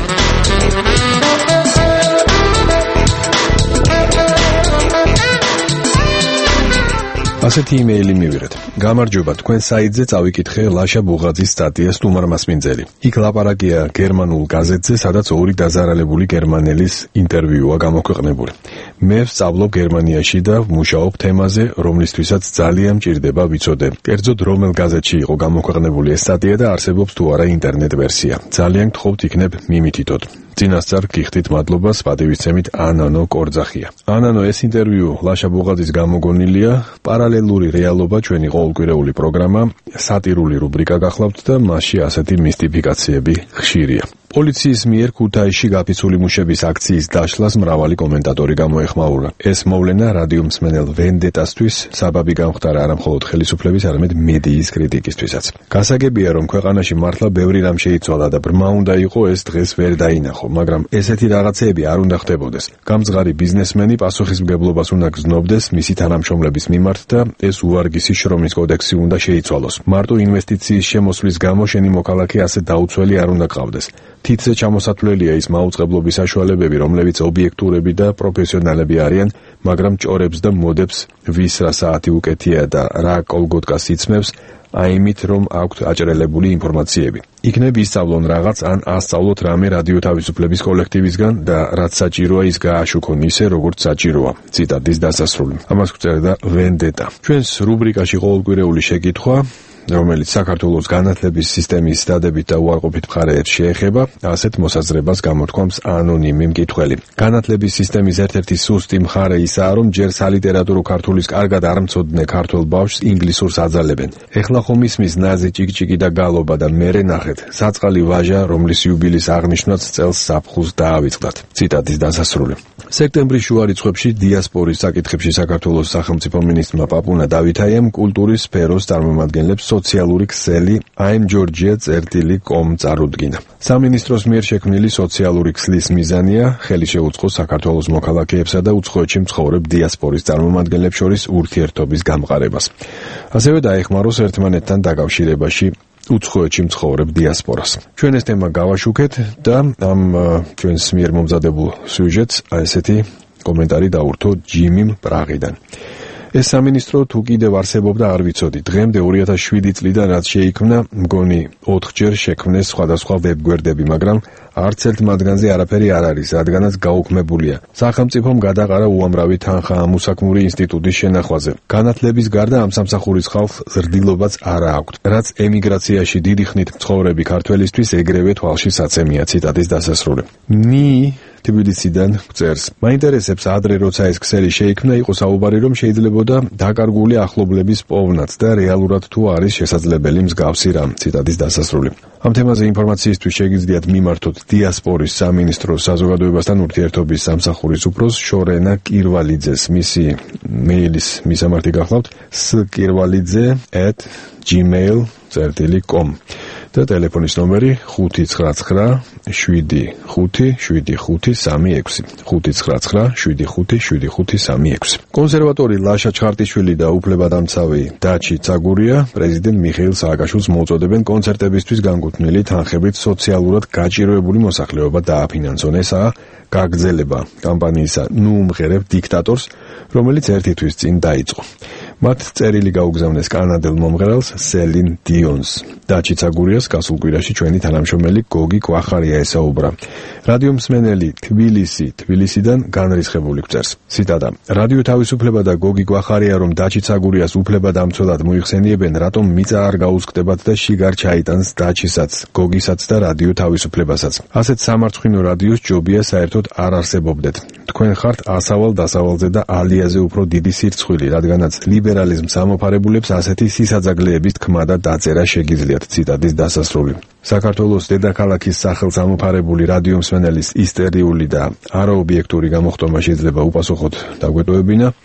ასეთი იმეილი მივიღეთ. გამარჯობა, თქვენ საიტზე წავიკითხე ლაშა ბუღაძის სტატიას სტუმარ მასპინძელი. იქ ლაპარაკია გერმანულ გაზეთზე, სადაც ორი დაზარალებული გერმანელის ინტერვიუა გამოქვეყნებული. მე ვსწავლობ გერმანიაში და ვმუშაობ თემაზე, რომლისთვისაც ძალიან მჭირდება ვიცოდე. კერძოდ რომელ გაზეთში იყო გამოქვეყნებული ეს სტატია და არსებობს თუ არა ინტერნეტ ვერსია. ძალიან გთხოვთ იქნებ მიმითითოთ. წინასწარ გიხდით მადლობას, პატივისცემით ანანო კორძახია. ანანო, ეს ინტერვიუ ლაშა ბუღაძის გამოგონილია, პარალელური რეალობა ჩვენი ყოველკვირეული პროგრამა, სატირული რუბრიკა გახლავთ და მასში ასეთი მისტიფიკაციები ხშირია. პოლიციის მიერ ქუთაისში გაფიცული მუშების აქციის დაშლას მრავალი კომენტატორი გამოეხმაურა. ეს მოვლენა რადიო მსმენელ ვენდეტასთვის საბაბი გამხდარა არა მხოლოდ ხელისუფლების, არამედ მედიის კრიტიკისთვისაც. გასაგებია, რომ ქვეყანაში მართლა ბევრი რამ შეიცვალა და ბრმა უნდა იყო ეს დღეს ვერ დაინახო, მაგრამ ესეთი რაღაცეები არ უნდა ხდებოდეს. გამძღარი ბიზნესმენი პასუხისმგებლობას უნდა გზნობდეს მისი თანამშრომლების მიმართ და ეს უვარგისი შრომის კოდექსი უნდა შეიცვალოს. მარტო ინვესტიციის შემოსვლის გამო შენი მოქალაქე ასე დაუცველი არ უნდა გყავდეს. თითზე ჩამოსათვლელია ის მაუწყებლობის საშუალებები, რომლებიც ობიექტურები და პროფესიონალები არიან, მაგრამ ჭორებს და მოდებს ვის რა საათი უკეთია და რა კოლგოტკას იცმევს, აიმით რომ აქვთ აჭრელებული ინფორმაციები. იქნებ ისწავლონ რაღაც ან ასწავლოთ რამე რადიო თავისუფლების კოლექტივისგან და რაც საჭიროა ის გააშუქონ ისე როგორც საჭიროა. ციტატის დასასრული. ამას გვწერდა ვენდეტა. ჩვენს რუბრიკაში ყოველკვირეული შეკითხვა, რომელიც საქართველოს განათლების სისტემის დადებით და უარყოფით მხარეებს შეეხება, ასეთ მოსაზრებას გამოთქვამს ანონიმი მკითხველი. განათლების სისტემის ერთ-ერთი სუსტი მხარე ისაა, რომ ჯერ სალიტერატურო ქართულის კარგად არ მცოდნე ქართველ ბავშვს ინგლისურს აძალებენ. ეხლა ხომ ისმის ნაზი ჭიკჭიკი და გალობა და მერე ნახეთ, საწყალი ვაჟა, რომლის იუბილის აღნიშვნაც წელს საფხულს დაავიწყდათ. ციტატის დასასრული. სექტემბრის შუა რიცხვებში დიასპორის საკითხებში საქართველოს სახელმწიფო მინისტრმა პაპუნა დავითაიამ კულტურის სფეროს წარმომადგენლებს სოციალური ქსელი I'm Georgia წერტილი com წარუდგინა. სამინისტროს მიერ შექმნილი სოციალური ქსლის მიზანია ხელი შეუწყოს საქართველოს მოქალაქეებსა და უცხოეთში მცხოვრებ დიასპორის წარმომადგენლებს შორის ურთიერთობის გამყარებას. ასევე დაეხმაროს ერთმანეთთან დაკავშირებაში უცხოეთში მცხოვრებ დიასპორას. ჩვენ ეს თემა გავაშუქეთ და ამ ჩვენს მიერ მომზადებულ სიუჟეტს ესეთი კომენტარი დაურთო ჯიმიმ პრაღიდან. ეს სამინისტრო თუ კიდევ არსებობდა არ ვიცოდი. დღემდე ორი ათას შვიდი წლიდან რაც შეიქმნა, მგონი ოთხჯერ შექმნეს სხვადასხვა ვებგვერდები, მაგრამ არც ერთ მათგანზე არაფერი არ არის, რადგანაც გაუქმებულია. სახელმწიფომ გადაყარა უამრავი თანხა ამ უსაქმური ინსტიტუტის შენახვაზე. განათლების გარდა ამ სამსახურის ხალხს ზრდილობაც არ აქვთ, რაც ემიგრაციაში დიდი ხნით მცხოვრები ქართველისთვის ეგრევე თვალში საცემია. ციტატის დასასრული. ნი თბილისიდან წერს. მაინტერესებს ადრე როცა ეს ქსელი შეიქმნა, იყო საუბარი რომ შეიძლებოდა დაკარგული ახლობლების პოვნაც და რეალურად თუ არის შესაძლებელი მსგავსი რამ. ციტატის დასასრული. ამ თემაზე ინფორმაციისთვის შეგიძლიათ მიმართოთ დიასპორის სამინისტროს საზოგადოებასთან ურთიერთობის სამსახურის უფროს შორენა კირვალიძეს. მისი მეილის მისამართი გახლავთ skirvalidze at gmail dot com და ტელეფონის ნომერი ხუთი ცხრა ცხრა შვიდი ხუთი შვიდი ხუთი სამი ექვსი ხუთი ცხრა ცხრა შვიდი ხუთი შვიდი ხუთი სამი ექვსი. კონსერვატორი ლაშა ჩხარტიშვილი და უფლებადამცავი დაჩი ცაგურია პრეზიდენტ მიხეილ სააკაშვილს მოუწოდებენ კონცერტებისთვის განკუთვნილი თანხებით სოციალურად გაჭირვებული მოსახლეობა დააფინანსონ. ესაა გაგრძელება კამპანიისა ნუ უმღერებ დიქტატორს, რომელიც ერთი თვის წინ დაიწყო. მათ წერილი გაუგზავნეს კანადელ მომღერალს სელინ დიონს. დაჩი ცაგურიას გასულ კვირაში ჩვენი თანამშრომელი გოგი კვახარია ესაუბრა. რადიო მსმენელი თბილისი თბილისიდან განრისხებული გვწერს. ციტატა: რადიო თავისუფლება და გოგი კვახარია რომ დაჩი ცაგურიას უფლებადამცველად მოიხსენიებენ, რატომ მიწა არ გაუზღდებათ და შიგარ ჩაიტანს დაჩისაც, გოგისაც და რადიო თავისუფლებასაც. ასეთ სამარცხვინო რადიოს ჯობია საერთოდ არ არსებობდეთ. თქვენ ხართ ასავალ დასავალზე და ალიაზე უფრო დიდი სირცხვილი, რადგანაც ლიბერალიზმს ამოფარებულებს ასეთი სისაძაგლეების თქმა და დაწერა შეგიძლიათ. ციტატის დასასრული. საქართველოს დედაქალაქის სახელს ამოფარებული რადიო მსმენელის ისტერიული და არაობიექტური გამოხტომა შეიძლება უპასუხოდ დაგვეტოვებინა.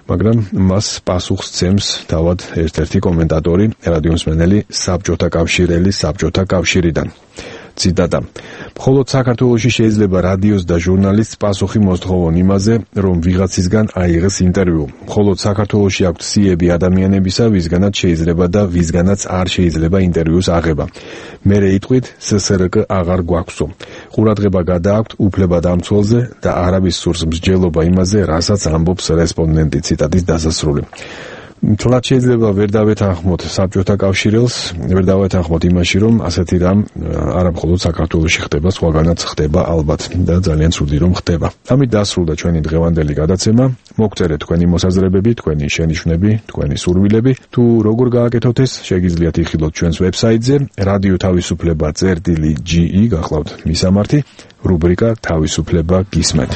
მაგრამ მას პასუხს ცემს თავად ერთ-ერთი კომენტატორი, რადიო მსმენელი საბჭოთა კავშირელის საბჭოთა კავშირიდან. ციტატა: მხოლოდ საქართველოში შეიძლება რადიოს და ჟურნალისტს პასუხი მოსთხოვონ იმაზე, რომ ვიღაცისგან აიღეს ინტერვიუ. მხოლოდ საქართველოში აქვთ სიები ადამიანებისა, ვისგანაც შეიძლება და ვისგანაც არ შეიძლება ინტერვიუს აღება. მერე იტყვით, სსრკ აღარ გვაქვსო. ყურადღება გადააქვთ უფლებადამცველზე და არავის სურს მსჯელობა იმაზე, რასაც ამბობს რესპონდენტი. ციტატის დასასრული. თლად შეიძლება ვერ დავეთანხმოთ საბჭოთა კავშირელს, ვერ დავეთანხმოთ იმაში, რომ ასეთი რამ არა მხოლოდ საქართველოში ხდება, სხვაგანაც ხდება ალბათ და ძალიან ცუდი რომ ხდება. ამით დასრულდა ჩვენი დღევანდელი გადაცემა. მოგწერეთ თქვენი მოსაზრებები, თქვენი შენიშვნები, თქვენი სურვილები. თუ როგორ გააკეთოთ ეს, შეგიძლიათ იხილოთ ჩვენს ვებსაიტზე რადიო თავისუფლება წერტილი ჯი ი, გახლავთ მისამართი, რუბრიკა თავისუფლება გისმენთ.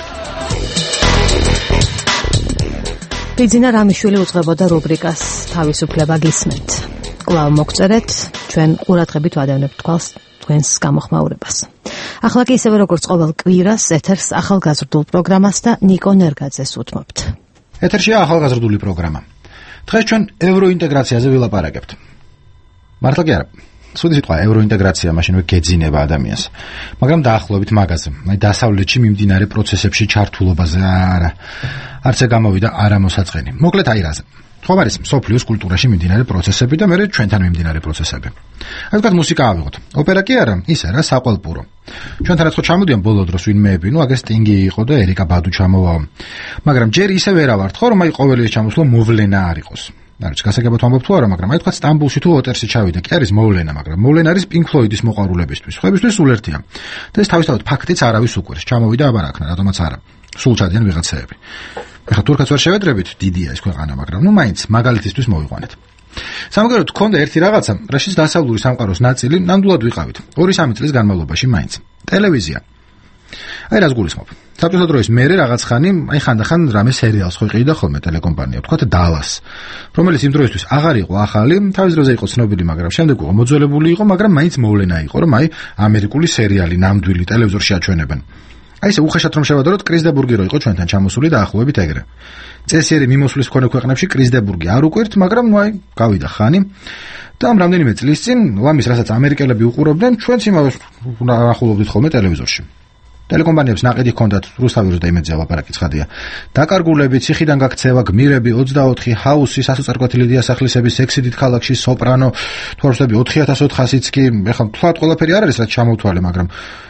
ბიძინა რამიშვილი უძღვებოდა რუბრიკას თავისუფლება გისმენთ. კვლავ მოგწერეთ, ჩვენ ყურადღებით ვადევნებთ თვალს თქვენს გამოხმაურებას. ახლა კი ისევე როგორც ყოველ კვირას ეთერს ახალგაზრდულ პროგრამას და ნიკო ნერგაძეს უთმობთ. ეთერშია ახალგაზრდული პროგრამა. დღეს ჩვენ ევროინტეგრაციაზე ვილაპარაკებთ. მართლა კი არა. სუდი სიტყვა ევროინტეგრაცია მაშინ ვეგეძინება ადამიანს. მაგრამ დაახლოებით მაგაზე, აი დასავლეთში მიმდინარე პროცესებში ჩართულობაზე არა. არც გამოვიდა არამოსაწყენი. მოკლედ აი რაზე. ხომ არის სოფლიოს კულტურაში მიმდინარე პროცესები და მეორე ჩვენთან მიმდინარე პროცესები. აი თქვა მუსიკა ავიღოთ. ოპერა კი არა, ის არა საყვალპურო. ჩვენთან რაც ხო ჩამოდიან ბოლო დროს ვინმეები, ნუ აგერ სტინგი იყო და ერიკა ბადუ ჩამოვაო. მაგრამ ჯერ ისე ვერ ავართ ხო, რომ აი ყოველი ეს ჩამოსვლა მოვლენა არ იყოს. არც გასაგებად ვამბობ თუ არა, მაგრამ აი თქვა სტამბულში თუ ოტერსი ჩავიდა, კი არის მოვლენა, მაგრამ მოვლენა არის პინკ ფლოიდის მოყვარულებისთვის. ხვებისთვის სულ ერთია. და ეს თავისთავად ფაქტიც არავის უკვირს. ჩამოვიდა აბარაკნა, რატომაც არა. სულ ჩადიან ვიღაცეები. ეხლა თურქაც ვერ შევედრებით, დიდია ეს ქვეყანა, მაგრამ ნუ მაინც მაგალითისთვის მოვიყვანეთ. სამაგეროდ გქონდა ერთი რაღაცა, რაშიც დასავლური სამყაროს ნაწილი ნამდვილად ვიყავით. ორი სამი წლის განმავლობაში მაინც. ტელევიზია. აი რას გულისხმობ. საბჭოთა დროის მერე რაღაც ხანი, აი ხანდახან რამე სერიალს ხო იყიდა ხოლმე ტელეკომპანია, თქვათ დალას, რომელიც იმ დროისთვის აღარ იყო ახალი, თავის დროზე იყო ცნობილი, მაგრამ შემდეგ უკვე მოძველებული იყო, მაგრამ მაინც მოვლენა იყო, რომ აი ამერიკული სერიალი ნამდვილი ტელევიზორში აჩვენებენ. აი ესე უხეშად რომ შევადაროთ, კრიზდებურგი რო იყო ჩვენთან ჩამოსული და ახლობებით ეგრე. წესიერი მიმოსვლის მქონე ქვეყნებში კრიზდებურგი არ უკვირთ, მაგრამ ნუ აი გავიდა ხანი და ამ რამდენიმე წლის წინ ლამის რასაც ამერიკელები უყურებდნენ, ჩვენც იმავე ახლობდით ხოლმე ტელევიზორში. ტელეკომპანიებს ნაყიდი ჰქონდათ რუსთავიურს და იმედზე ლაპარაკი ცხადია. დაკარგულები, ციხიდან გაქცევა, გმირები, ოცდაოთხი, ჰაუსი, სასოწარკვეთილი დიასახლისები, სექსიდით ქალაქში, სოპრანო, თუ არ ვშტები ოთხი ათას ოთხასიც კი, ეხლა თლად ყველაფერი არ არის რაც ჩამოვთვალე, მაგრამ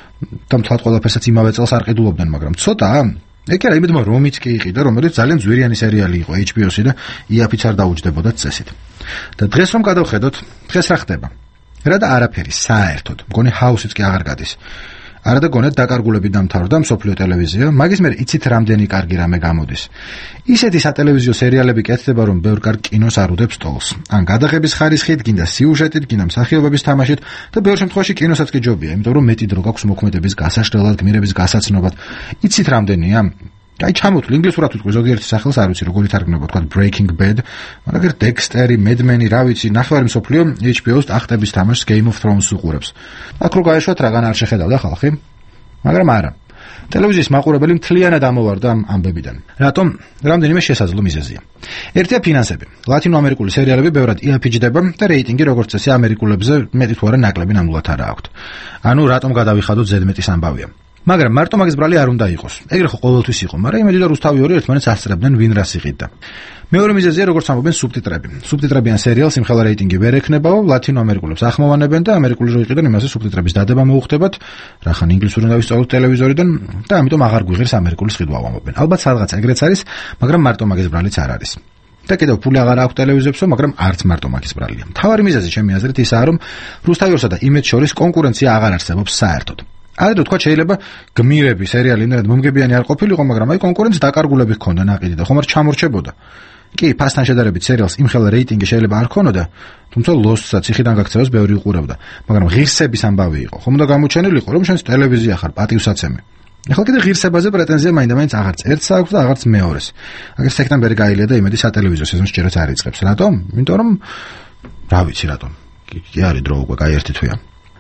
და თლად ყველაფერსაც იმავე წელს არ ყიდულობდნენ, მაგრამ ცოტაა. ეგ არა იმედმა რომიც კი იყიდა, რომელიც ძალიან ძვირიანი სერიალი იყო ეიჩ ბი ო-ში და იაფიც არ დაუჯდებოდა წესით. და დღეს რომ გადავხედოთ, დღეს რა ხდება? რა და არაფერი, საერთოდ. მგონი ჰაუსიც კი აღარ გადის. არა და გონეთ დაკარგულები დამთავრდა მსოფლიო ტელევიზია, მაგის მერე იცით რამდენი კარგი რამე გამოდის. ისეთი სატელევიზიო სერიალები კეთდება, რომ ბევრ კარგ კინოს არ უდებს ტოლს. ან გადაღების ხარისხით, გინდა სიუჟეტით, გინდა მსახიობების თამაშით და ბევრ შემთხვევაში კინოსაც კი ჯობია, იმიტომ რომ მეტი დრო გაქვს მოქმედების გასაშლელად, გმირების გასაცნობად. იცით რამდენია? აი ჩამოთვლი ინგლისურად ვიტყვი ზოგიერთი სახელს არ ვიცი როგორი თარგმნება, თქვა Breaking Bad, მაგრამ Dexter-ი, Mad Men-ი, რა ვიცი, ნახევარი მსოფლიო ეიჩ ბი ოს ტახტების თამაშს Game of Thrones უყურებს. აქ რო გაეშვათ რაგან არ შეხედავდა ხალხი, მაგრამ არა. ტელევიზიის მაყურებელი მთლიანად ამოვარდა ამ ამბებიდან. რატომ? რამდენიმე შესაძლო მიზეზია. ერთია ფინანსები. ლათინოამერიკული სერიალები ბევრად იაფიჯდება და რეიტინგი როგორც წესი ამერიკულებზე მეტი თუ არა ნაკლები ნამდვილად არა აქვთ. ანუ რატომ გადავიხადოთ ზედმეტის ამბავია. მაგრამ მარტო მაგის ბრალი არ უნდა იყოს. ეგრე ხო ყოველთვის იყო, მაგრამ იმედი და რუსთავი ორი ერთმანეთს ასწრებდნენ ვინ რას იღიდა. მეორე მიზეზია როგორც ამბობენ სუბტიტრები. სუბტიტრებიან სერიალს იმხელა რეიტინგი ვერ ექნებაო, ლათინოამერიკულებს ახმოვანებენ და ამერიკული რო იყიდენ იმაზე სუბტიტრების დადება მოუხდებათ, რახან ინგლისური უნდა ვისწავლოთ ტელევიზორიდან და ამიტომ აღარ გვიღირს ამერიკული სყიდვა ამბობენ. ალბათ სადღაც ეგრეც არის, მაგრამ მარტო მაგის ბრალიც არ არის. და კიდევ ფული აღარ აქვს ტელევიზორებსო, მაგრამ არც მარტო მაგის ბრალია. მთავარი მიზეზი ჩემი აზრით ისაა, რომ რუსთავიურსა და იმედს შორის კონკურენცია აღარ არსებობს საერთოდ. ადრე თქვა შეიძლება გმირები სერიალი იმდენად მომგებიანი არ ყოფილიყო, მაგრამ აი კონკურენტს დაკარგულები ჰქონდა ნაყიდი და ხომ არ ჩამორჩებოდა. კი, ფასთან შედარებით სერიალს იმხელა რეიტინგი შეიძლება არ ქონოდა, თუმცა ლოსტსა ციხიდან გაქცევას ბევრი უყურებდა, მაგრამ ღირსების ამბავი იყო. ხომ უნდა გამოჩენილიყო, რომ შენს ტელევიზია ხარ, პატივსაცემი. ეხლა კიდე ღირსებაზე პრეტენზია მაინდა-მაინც აღარც ერთს აქვს და აღარც მეორეს. აგერ სექტემბერი გაილია და იმედი სატელევიზიო სეზონს ჯერაც არ იწყებს. რატომ? იმიტომ რომ რა ვიცი რატომ. კი არის დრო უკვე, კაი ერთი თვეა.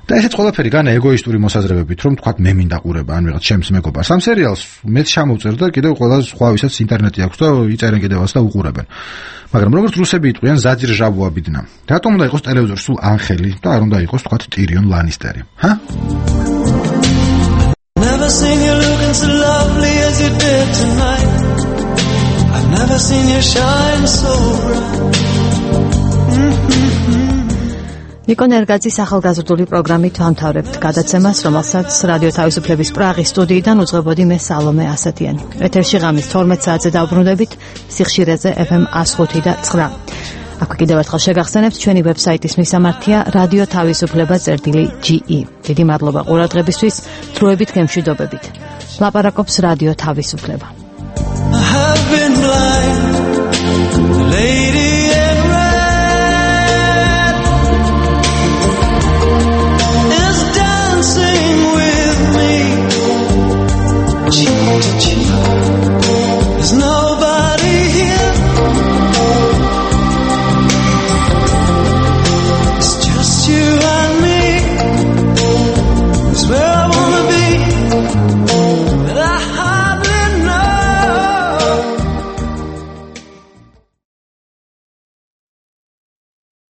და ესეც ყველაფერი განა ეგოისტური მოსაზრებებით, რომ თქვათ მე მინდა ყურება ან ვიღაც ჩემს მეგობარს. ამ სერიალს მეც ჩამოვწერ და კიდევ ყველა სხვა ვისაც ინტერნეტი აქვს და იწერენ კიდევაც და უყურებენ. მაგრამ როგორც რუსები იტყვიან, ზაძირ ჟაბუა ბიდნა. რატომ უნდა იყოს ტელევიზორში სულ ანხელი და არ უნდა იყოს თქვათ ტირიონ ლანისტერი? ჰა? Never seen you looking so lovely as you did tonight. I've never seen you shine so bright. ნიკონ ერგაძის ახალგაზრდული პროგრამით ვამთავრებთ გადაცემას, რომელსაც რადიო თავისუფლების პრაღის სტუდიიდან უძღვებოდი მე სალომე ასათიანი. ეთერში ღამის თორმეტ საათზე დავბრუნდებით სიხშირეზე ეფ ემ one oh five და nine. აქვე კიდევ ერთხელ შეგახსენებთ ჩვენი ვებსაიტის მისამართია რადიო თავისუფლება წერტილი ჯი ი. დიდი მადლობა ყურადღებისთვის, თრუებით გემშვიდობებით. ლაპარაკობს რადიო თავისუფლება.